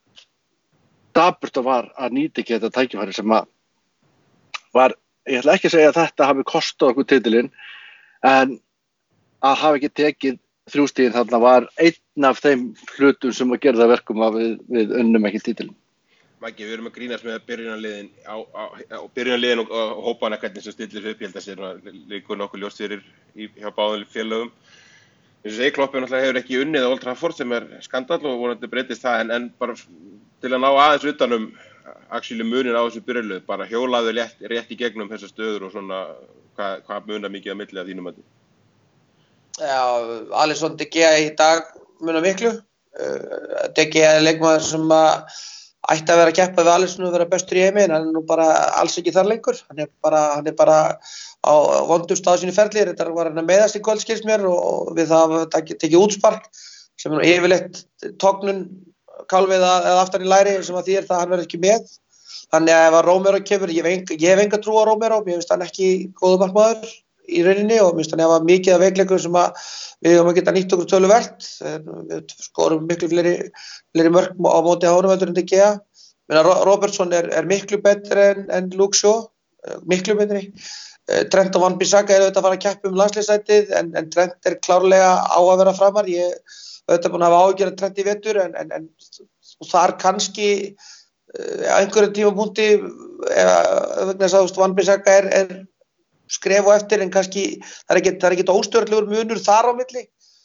dapurt það var að nýta ekki þetta tækifæri sem að var, ég ætla ekki að segja að þetta hafi kostað okkur titilinn, en að hafa ekki tekið 3 stigin þarna var einn af þeim hlutum sem að gera það verkum að við unnum ekki titilinn. Maggi, við erum að grínast með byrjunarliðin og hópana hvernig sem stillir upp, ég held að sér líkur nokkuð ljóst fyrir hjá báðum félögum. Eins og segi, Klopp náttúrulega hefur ekki unnið á Old Trafford sem skandall og vonandi breytist það, en bara til að ná aðeins utanum actually munir á þessu byrjunlið, bara hjólaðu rétt í gegnum þessar stöður og svona, hvað munar mikið á milli af þínum mati? Já, Alisson De Gea í dag munar miklu. De Gea leikmaður sem ætti að vera að keppa við Alisson og vera bestur í heimi, en hann nú bara alls ekki þar lengur. Hann er bara á vondum stað sínu ferli. Þetta var hann að meiðast í kvöld, skilst mér, og við það tekið útspark sem er yfirleitt tognun kálfið eða aftan í læri sem að þýðir það að hann verður ekki með. Þannig að ef að Romero kemur, ég hef enga trú á Romero, mér finnst hann ekki góður markmaður í rauninni og mér finnst hann hafa mikið af veikleikum sem að við höfum að geta nýtt okkur töluvert. Við skorum miklu fleiri mörk á móti honum heldur en De Gea. Robertson er miklu betri en Luke Shaw, miklu betri. Trent og Wan-Bissaka eru auðvitað að fara að keppa lánsliðssætið en Trent er klárlega á að vera framar. Ég auðvitað búin að hafa áhyggjur af Trent í vetur en þar kannski á einhverjum tímapunkti vegna þess að Wan-Bissaka er skref og eftir en kannski það er ekkert óstjórnlegur munur þar á milli.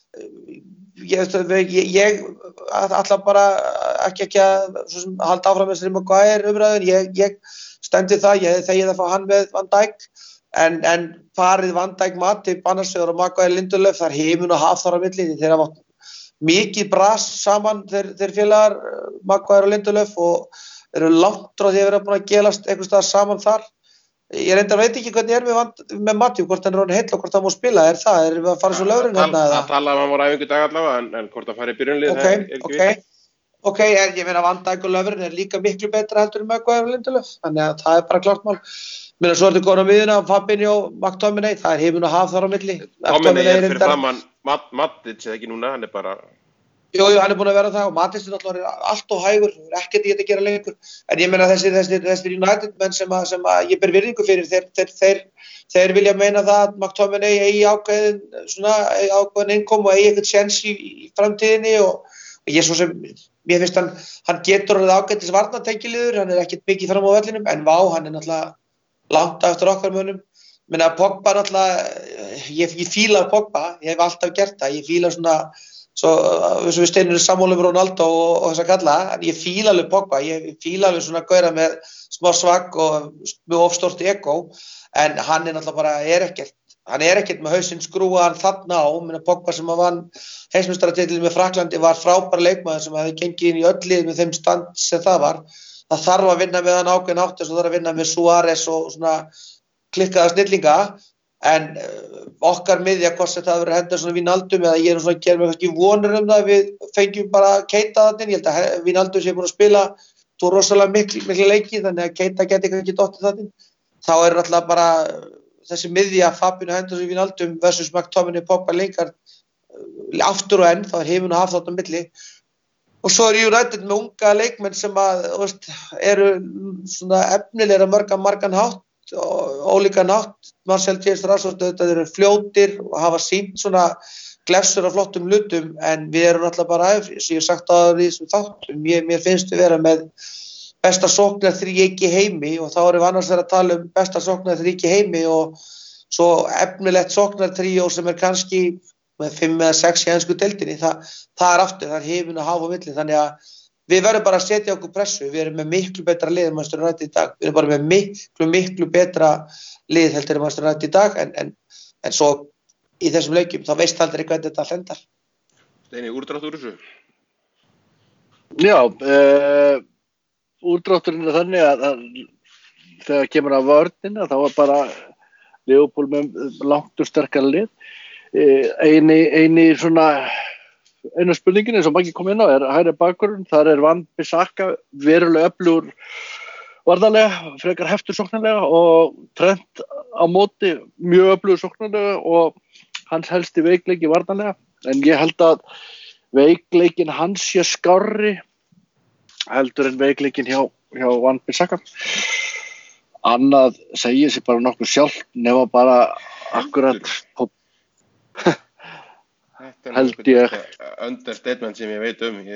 Ég ætla bara ekki að halda áfram með Maguire umræðun. Ég stendi það, ég hefði þegið að fá hann með Van Dijk en farið Van Dijk Matip annars vegar og Maguire Lindelöf, þar heimun og haf þar á milli. Þeir hafa mikið bras saman þeir félagar Maguire og Lindelöf og þeir eru langt frá því að vera búin að gelast einhvers staðar saman þar. Ég reyndar veit ekki hvernig með Matip, hvort hann er orðinn heill og hvort hann má spila, er við að fara svo lögurinn hérna? Það tala hann var æfingu dag allavega, en hvort hann fari í byrjunlið, Ok, ég meina Van Dijk og lögurinn er líka miklu betra heldur en Maguire og Lindelöf, þannig að það er bara klart mál. Mér svo þetta góðan á miðuna, Fabinho og McTominay, það er heimun og haf þar á milli. Tominay er fyrir framan Matic eða ekki núna, hann er bara... Jú, hann er búin að vera það og Matic er náttúrulega allt og hægur, ekkert ég að gera lengur. En ég meina þessir United menn sem að ég ber virðingu fyrir, þeir vilja meina það að McTominay eigi ákveðin innkom og eigi eitthvað séns í framtíðinni og ég svo sem, mér finnst hann getur orðið ágætis varnartengiliður, hann er ekkert mikið fram á vellinum, en hann er náttúrulega langt eftir okkar mönnum. Menna Pogba náttúrulega, ég fíla Pogba, ég hef alltaf gert það, ég fíla svona svo við steinum sammála með Ronaldo og þess að kalla, en ég fíla alveg Pogba, ég fíla alveg svona gauðra með smá svagg og með ofstort ego, en hann er náttúrulega bara, hann er ekkert með hausinn skrúaðan þarna á, menna Pogba sem að vann heimsmeistaratitilinn með Fraklandi var frábær leikmaður sem hefði gengið inn í öll lið með þeim stand sem það var. Það þarf að vinna með hann ákveðin átt og það þarf að vinna með Suárez og svona klikkaða snillinga. En okkar miðja hvort þetta hafi verið Henderson og Wijnaldum eða ég er svona að gera mig kannski vonur það að við fengjum bara Keita þarna. Ég held að Wijnaldum sé búin að spila tvo rosalega miklu leiki þannig að Keita geti ekki dottið þarna. Þá er alltaf bara þessi miðja Fabinho, Henderson og Wijnaldum versus McTominay, Pogba, Lingard aftur og enn, þá er heimun og haf þarna á milli. Og svo er United með unga leikmenn sem að eru svona efnilega margan hátt ólíkan hátt. Marcel James-Rashford þetta eru fljótir og hafa sýnt svona glefsur af flottum hlutum en við erum alltaf bara sem ég sagt á því sem þáttum mér finnst við vera með besta sóknarþríeyki í heimi og þá erum við annars verið að tala besta sóknarþríeyki í heimi og svo efnilegt sóknartríó sem kannski með 5 eða 6 í ensku deildinni það er aftur, það er heimin að hafa á milli þannig að við verðum bara að setja okkur pressu, við erum með miklu betra lið en Manchester United í dag, við erum bara með miklu betra lið heldur en Manchester United í dag en svo í þessum leikjum þá veist aldrei hvernig þetta hlendar. Steini, úrdráttur úr þessu? Já, úrdrátturinn er þannig að þegar kemur að vörnina þá var bara Liverpool með langt og sterkara lið. Eina spurningin eins og Maggi kom inn á er hægri bakvörður, þar er Wan-Bissaka verulega öflugur varnarlega, frekar heftur sóknarlega og Trent á móti mjög öflugur sóknarlega og hans helsti veikleiki varnarlega, en ég held að veikleikin hans sé skárri heldur en veikleikin hjá Wan-Bissaka. Annað segir sig bara nokkuð sjálft nema bara akkurat held ég understatement sem ég veit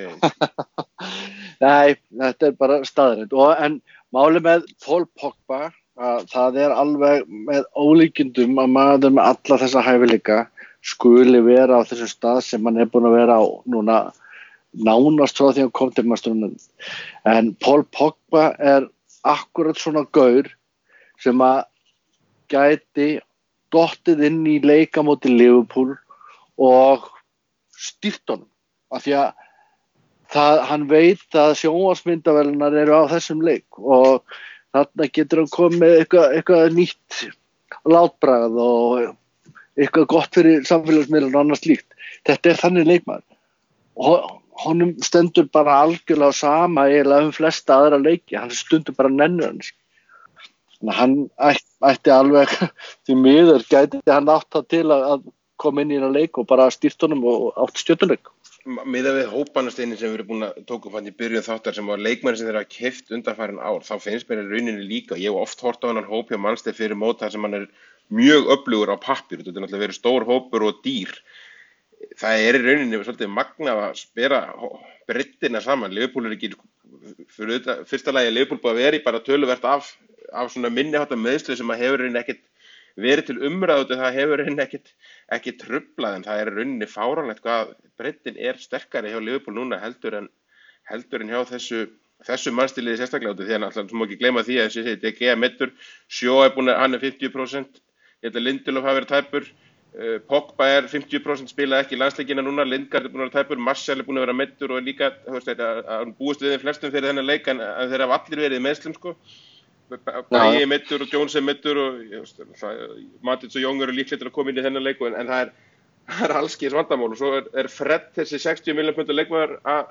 Nei, þetta er bara staðreynd en máli með Paul Pogba að það er alveg með ólíkindum að maður með alla þessa hæfileika skuli vera á þessum stað sem hann er búin að vera á núna nánast frá því hann kom til Manchester United. En Paul Pogba akkurat svona gaur sem að gæti dottið inn í leika móti Liverpool og stýrt honum. Af því að hann veit að sjónvarpsmyndavélarnar eru á þessum leik og þarna getur hann komið með eitthvað nýtt látbragð og eitthvað gott fyrir samfélagsmiðlar og annað slíkt. Þetta þannig leikmaður. Og honum stendur bara algjörlega á sama eiginlega flesta aðra leiki. Hann stundur bara nennur hans. Þannig að hann ætti alveg því miður gæti hann átt það til að koma inn í þennan leik og bara stýrt honum og átt stjörnuleik. Miðað við hópanasteinin sem við erum búin að tóku fann í byrjun þáttar sem var leikmenn sem þeir hafa keypt undanfarin ár, þá finnst mér í rauninni líka, ég hef oft hort á þennan hóp hjá Manchester fyrir mót þar sem hann mjög öflugur á pappír, þetta náttúrulega verið stór hópur og dýr. Það í rauninni svolítið magna að spera breiddina saman. Liverpool ekki, fyrir fyrsta lagi Liverpool búið að vera í bara töluvert af svona minniháttar meiðsli sem að hefur rauninni ekkert verið til umræðu, það hefur rauninni ekki truflað, en það rauninni fáránlegt hvað breiddin sterkari hjá Liverpool núna heldur en hjá þessu mannstiliði sérstaklega, því að náttúrulega svo má ekki gleyma því að þessi De Gea meiddur, Shaw búin að hann 50%, ég held að Lindelof hafi verið tæpur, Pogba 50% spilaði ekki landsleikina núna, Lingard búin að vera tæpur, Martial búin að vera meiddur og líka hann búist við þeim flestum fyrir þennan leik en þeir hafa allir verið í meiðslum sko. Bæi meiddur og Jones meiddur og Matic og Young eru líklega til að koma inn í þennan leik en það allskis vandamál og svo Fred þessi 60 milljón punda leikmaður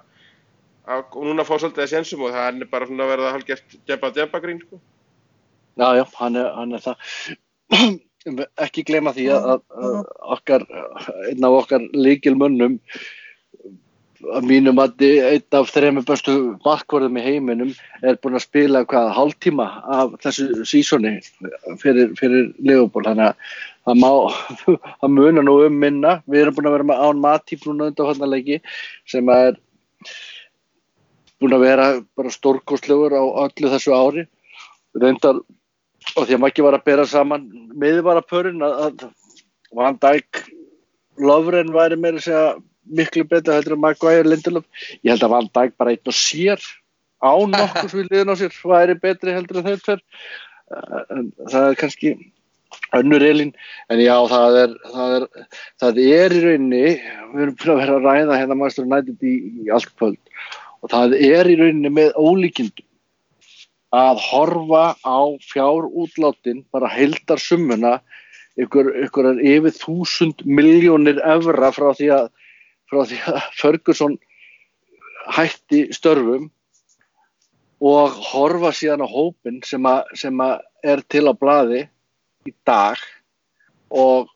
að núna fá svolítið að sénsum og það bara svona verið að hálfgert djempa grín sko. Já, hann það. Ekki gleyma því að einn af okkar lykilmönnum að mínum að einn af 3 bestu markvörðum í heiminum búinn að spila hálftíma af þessu sísoni fyrir Liverpool, þannig að það munar nú minna. Við erum búin að vera með án Matip núna undanfarna leiki sem búin að vera bara stórkostlegur á öllu þessu ári. Reyndar og því að Maggi var að bera saman miðvarapörin að Van Dijk Lovren væri meira að segja miklu betur heldur en Maguire Lindelof. Ég held að Van Dijk bara einn og sér án nokkurs við liðin á sér væri betri heldur en þeir tveir. En það kannski önnur Elín, en já það í rauninni, við erum búin að vera að ræða hérna Manchester United í allt kvöld og það í rauninni með ólíkindum að horfa á fjárútlátin, bara heildarsummuna, ykkur yfir 1000 milljónir evra frá því að Ferguson hætti störfum og horfa síðan á hópinn sem til á blaði í dag og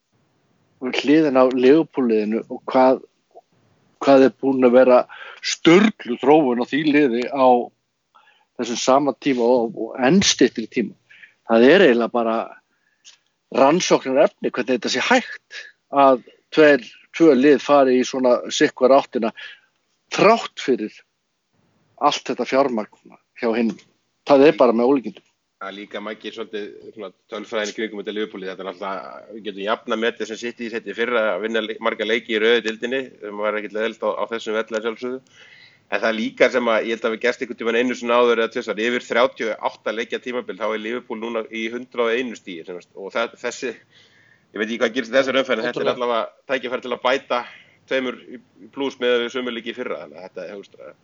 hliðin á Liverpool-liðinu og hvað búin að vera sturlu þróun á því liði á þessum sama tíma og enn styttri tíma. Það eiginlega bara rannsóknar efni hvernig þetta sé hægt að tvö lið fari í svona sikkvar áttina þrátt fyrir allt þetta fjármagn hjá hinum. Það bara með ólíkindum. Það líka Maggi svolítið tölfræðin í kringum þetta Liverpooli, þetta alltaf, við getum jafna metið sem City setti fyrra að vinna marga leiki í rauðu deildinni, sem var ekkert leðilt á þessum velli að sjálfsögðu. En það líka sem að ég held að við gerst einhvern tímann einu svona áður eða tvisvar, yfir 38 leikja tímabil, þá Liverpool núna í 101 stigi og þessi, ég veit ekki hvað gerist þessar umferðin, þetta allavega tækifæri til að bæta 2 pluss með sömu leiki í fyrra, þannig að þetta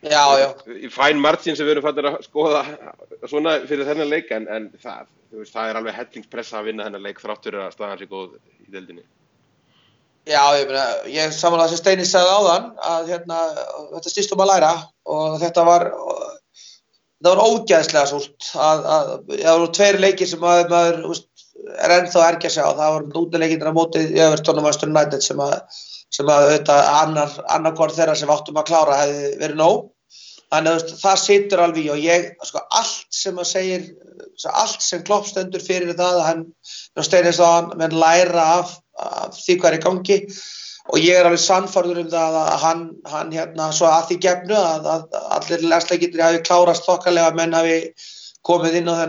í fine margin sem við erum fattir að skoða svona fyrir þennan leik, en það alveg hellingspressa að vinna þennan leik þrátt fyrir að staðan sé góð í deildinni. Já, ég samanlega sem Steini sagði áðan að þetta snýst að læra og þetta var ógeðslega súrt að það voru 2 leikir sem maður ennþá ergja sig á. Það voru útileikirnir á móti í Everton og Manchester United sem annar hvort þeirra sem áttum að klára hefði verið nóg. Þannig það situr alveg í og ég allt sem að segir, allt sem Klopp stendur fyrir það að hann Steini sagði að hann menn læra af því hvað í gangi og ég alveg sannfærður það að hann svo að því gefnu að allir landsleikirnir hafi klárast þokkalega menn hafi komið inn á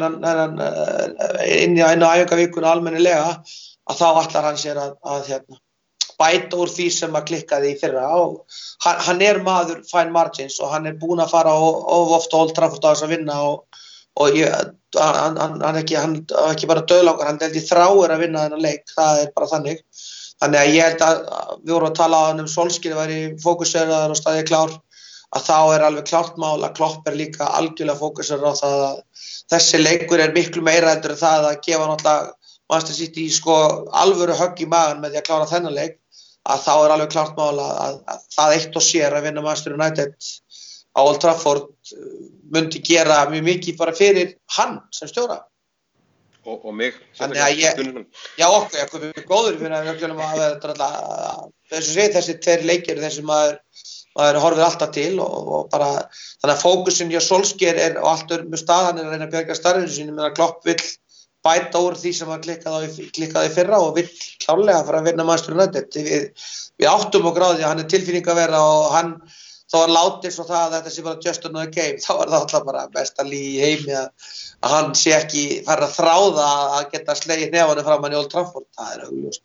inn á æfingavíkuna almennilega að þá ætlar hann sér að bæta úr því sem að klikkaði í fyrra og hann maður fine margins og hann búinn að fara of oft á Old Trafford á þess að vinna og hann ekki bara döðlangur, hann heldur þráir að vinna þennan leik, það bara þannig að ég held að við vorum að tala um Solskjær væri fókuseraður og staðið klár að þá alveg klárt mál að Klopp líka algjörlega fókuseraður á það að þessi leikur miklu meira heldur en það að gefa náttúrulega Manchester City alvöru högg í magann með því að klára þennan leik að þá alveg klárt mál að það eitt og sér að vinna Manchester United á Old Trafford myndi gera mjög mikið bara fyrir hann sem stjóra og mig þannig að okkur við góður fyrir að við þessu segir þessi tveir leikir þessi maður horfir alltaf til og bara þannig að fókusin hjá Solskjær á allt með stað, hann að reyna að bjarga starfinu sínu meðan Klopp vill bæta úr því sem að klikkaði fyrra og vill klárlega fara að vinna Manchester United við áttum okkur á því að hann tilfinning að vera og hann þá látið svo það að þetta sé bara just another game þá það alltaf bara besta líf í heimi að hann sé ekki fara að þráða að geta slegið nefanum fram hann í Old Trafford, það augljóst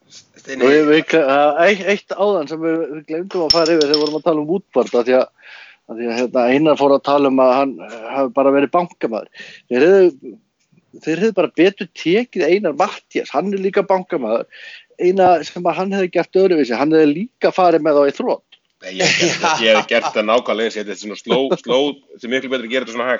Eitt áðan sem við glemdum að fara yfir þegar vorum að tala Woodward að því að Einar fór að tala að hann hafi bara verið bankamaður þeir hefðu bara betur tekið Einar Matthías, hann líka bankamaður eina sem að hann hefði gert öðruvísi, hann hefði líka farið með þá í þrot Ég hef gert það nákvæmlega þetta svona sló sem miklu betur að gera þetta svona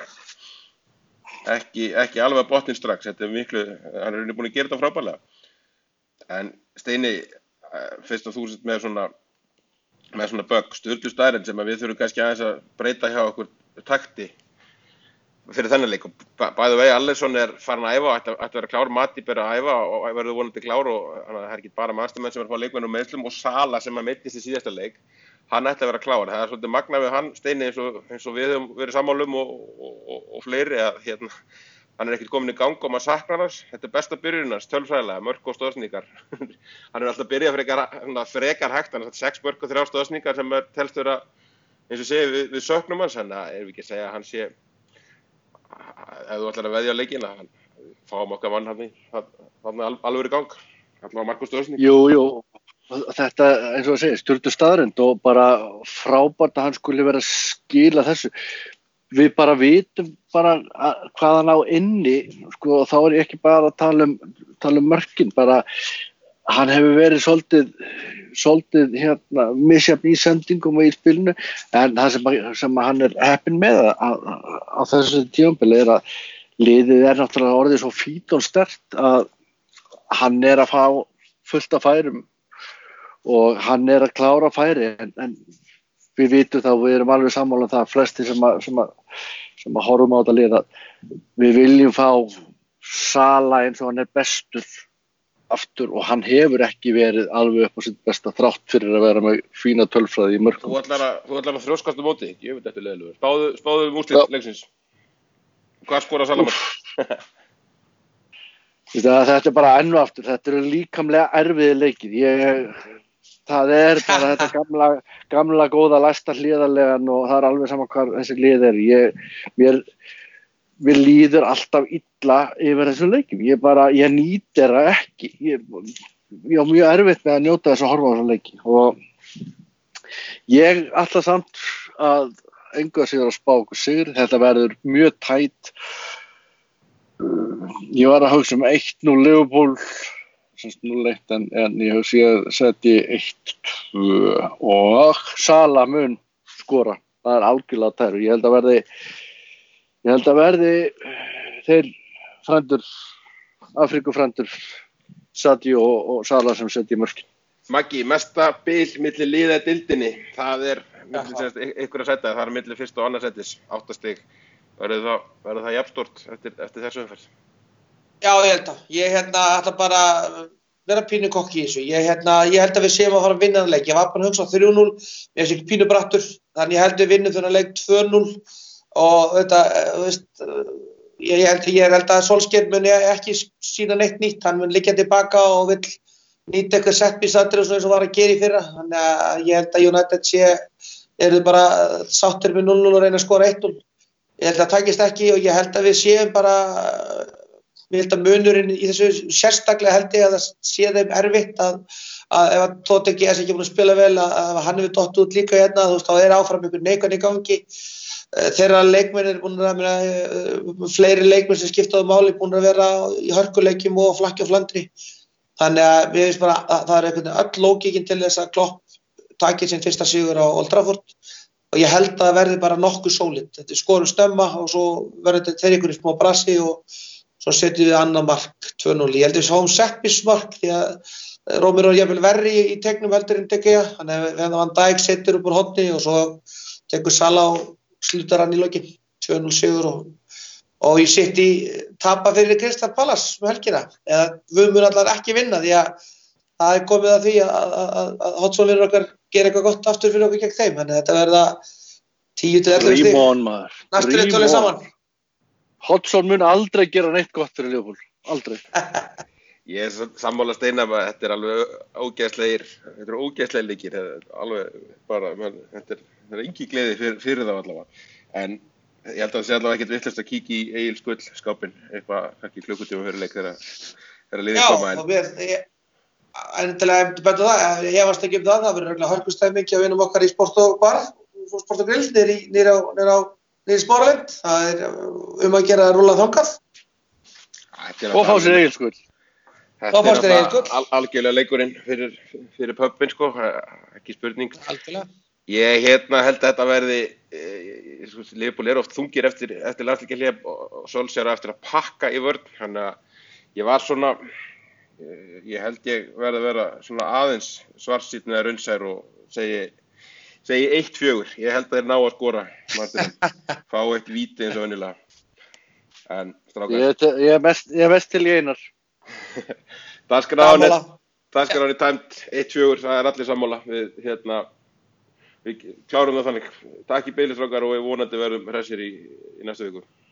hægt ekki alveg að botnin strax þetta miklu, hann búin að gera þetta frábærlega en Steini fyrst og þú sett með svona bögg sturlu staðrend sem að við þurfum kannski aðeins að breyta hjá okkur takti fyrir þennan leik og bæði vegi Allison farin að æfa ætti að vera klár, Matti að æfa og verður vonandi klár og það ekki bara mastermenn sem að fá leikmenn og meiðslum og Sala sem að meiddist í síðasta leik hann ætti að vera klár, það svolítið magna við hann Steini eins og við höfum verið sammálum og fleiri að hann ekkert komin í gang og maður saknar hans, þetta besta byrjunars, tölfræðilega, mörk og stóðsningar hann alltaf byrjað frekar hægt, hann 6 mörk og 3 stóðsningar sem telst vera, eins og segja við söknum hans, þannig að við ekki segja að hann sé ef þú ætlar að veðja leikina, fáum okkar mann hann alveg í gang allavega mark og stóðsningar Jú Þetta eins og að segja, sturlu staðrend og bara frábært að hann skuli vera að skila þessu. Við bara vitum bara hvað hann á inni, og þá ég ekki bara að tala um mörkin, bara hann hefur verið svolítið misjafn í sendingum og í spilinu, en það sem hann heppinn með á þessu tímabili að liðið náttúrulega orðið svo fít og sterkt að hann að fá fullt af færum og hann að klára færi en við vitum þá, við erum alveg sammála það flesti sem að horfum á þetta lið að við viljum fá Sala eins og hann bestur aftur og hann hefur ekki verið alveg upp á sitt besta þrátt fyrir að vera með fína tölfræði í mörkum. Þú ætlar að þrjóskast móti, ég veit eftir leiðilegur. Spáðu úrslit leiksins. Hvað skora Sala mörk? Þetta bara enn og aftur, þetta eru líkamlega erfiðir leikir. Það bara þetta gamla góða læsta hliðarlegan og það alveg sama hvað þessi lið mér líður alltaf illa yfir þessum leikjum. Ég nýt þeirra ekki. Ég á mjög erfitt með að njóta þess að horfa á þessum leiki og ég ætla samt að engu að sigur að spá okkur sigur. Þetta verður mjög tætt. Ég var að hugsa 1-0 Liverpool 0-1 en ég hugsi að setja 1-2 og Sala mun skora. Það algjörlega tæru. Ég held að verði þeir frændur, Afríkufrændur Sadio og Sala sem setja mörkin. Maggi, mesta bil milli liða deildinni, það ykkur að setja, það milli fyrsta og annars settis, 8 stig. Verður það jafnstórt eftir þessu umferð? Já, ég ætla bara vera pínu kokki í þessu. Ég held að við séum að fara að vinna þennan leik. Ég var bara að hugsa 3-0, ég sé ekki pínu brattur, þannig ég held við vinnum þennan leik 2-0 og ég held að Solskjær muni ekki sína neitt nýtt, hann mun liggja tilbaka og vill nýta eitthvað setbísatriði eins og var að gera í fyrra. Þannig að ég held að United eru bara sáttir með 0-0 og reyna að skora 1-0. Ég held að það takist ekki og ég held að við séum bara ég held að munurinn í þessu sérstaklega held ég að það sé þeim erfitt að að ef að Tóti GS ekki búin að spila vel að hann hefur dott út líka hérna, þú veist, þá áfram ykkur neikvæðan í gangi. Þeirra leikmenn búin að vera fleiri leikmenn sem skiptaðu máli búin að vera í hörkuleikjum og flakki og flandri. Þannig að við veist bara að það einhvern veginn öll lógíkin til þess að Klopp taki sinn fyrsta sigur á Old Trafford og ég held að það verði bara nokkuð sólid. Þetta skorum stemma og svo verður þetta þeir ykkur í smá brasi og svo setjum við annað mark 2-0. Ég held að við sáum setnismark því að Rómur er jafnvel verri í tegnum heldur en Tegea. Þannig að Van Dijk setur upp úr horni og svo tekur Salah og slutar hann í lokin 2-0 sigur og ég City tapa fyrir Crystal Palace með helgina. Eða við mun allar ekki vinna því að það komið að því að Hodgson-vinur okkar gera eitthvað gott aftur fyrir okkur gegn þeim. Þannig að þetta verða 10-11 stig. Næstu tölum saman. Hodgson mun aldrei gera neitt gott fyrir Liverpool. Aldrei. Ég sammála Steinar að þetta alveg ógeðslegir leikir. Alveg bara, þetta er engi gleði fyrir þá allavega. En ég held að það sé allavega ekkert vitlaust að kíkja í Egil Skull skápinn eitthvað kannski klukkutíma fyrir leik þegar liðið koma. Já, endilega betur það. Ég varst ekki það verður hörkustæming hjá vinum okkar í Sport og Bar, Sport og Grill niður í Smáralind. Það er að gera að rúlla þangað. Og fá sér Egil Skull. Þetta er algjörlega leikurinn fyrir pubin sko, ekki spurning. Algjörlega. Ég held að þetta verði, Liverpool oft þungir eftir landsleikjahlé og Solskjær eftir að pakka í vörn, þannig að ég var svona, ég held ég verði að vera svona aðeins svartsýnn eða raunsær og segi 1-4, ég held að þeir ná að skora, fá eitt víti eins og venjulega, en strákar. Ég er mest til í Einar. Dagskráin tæmt 1-4, það er allir sammála, við klárum það þannig. Takk í beilis strákar og við vonandi verðum hressir í næstu viku.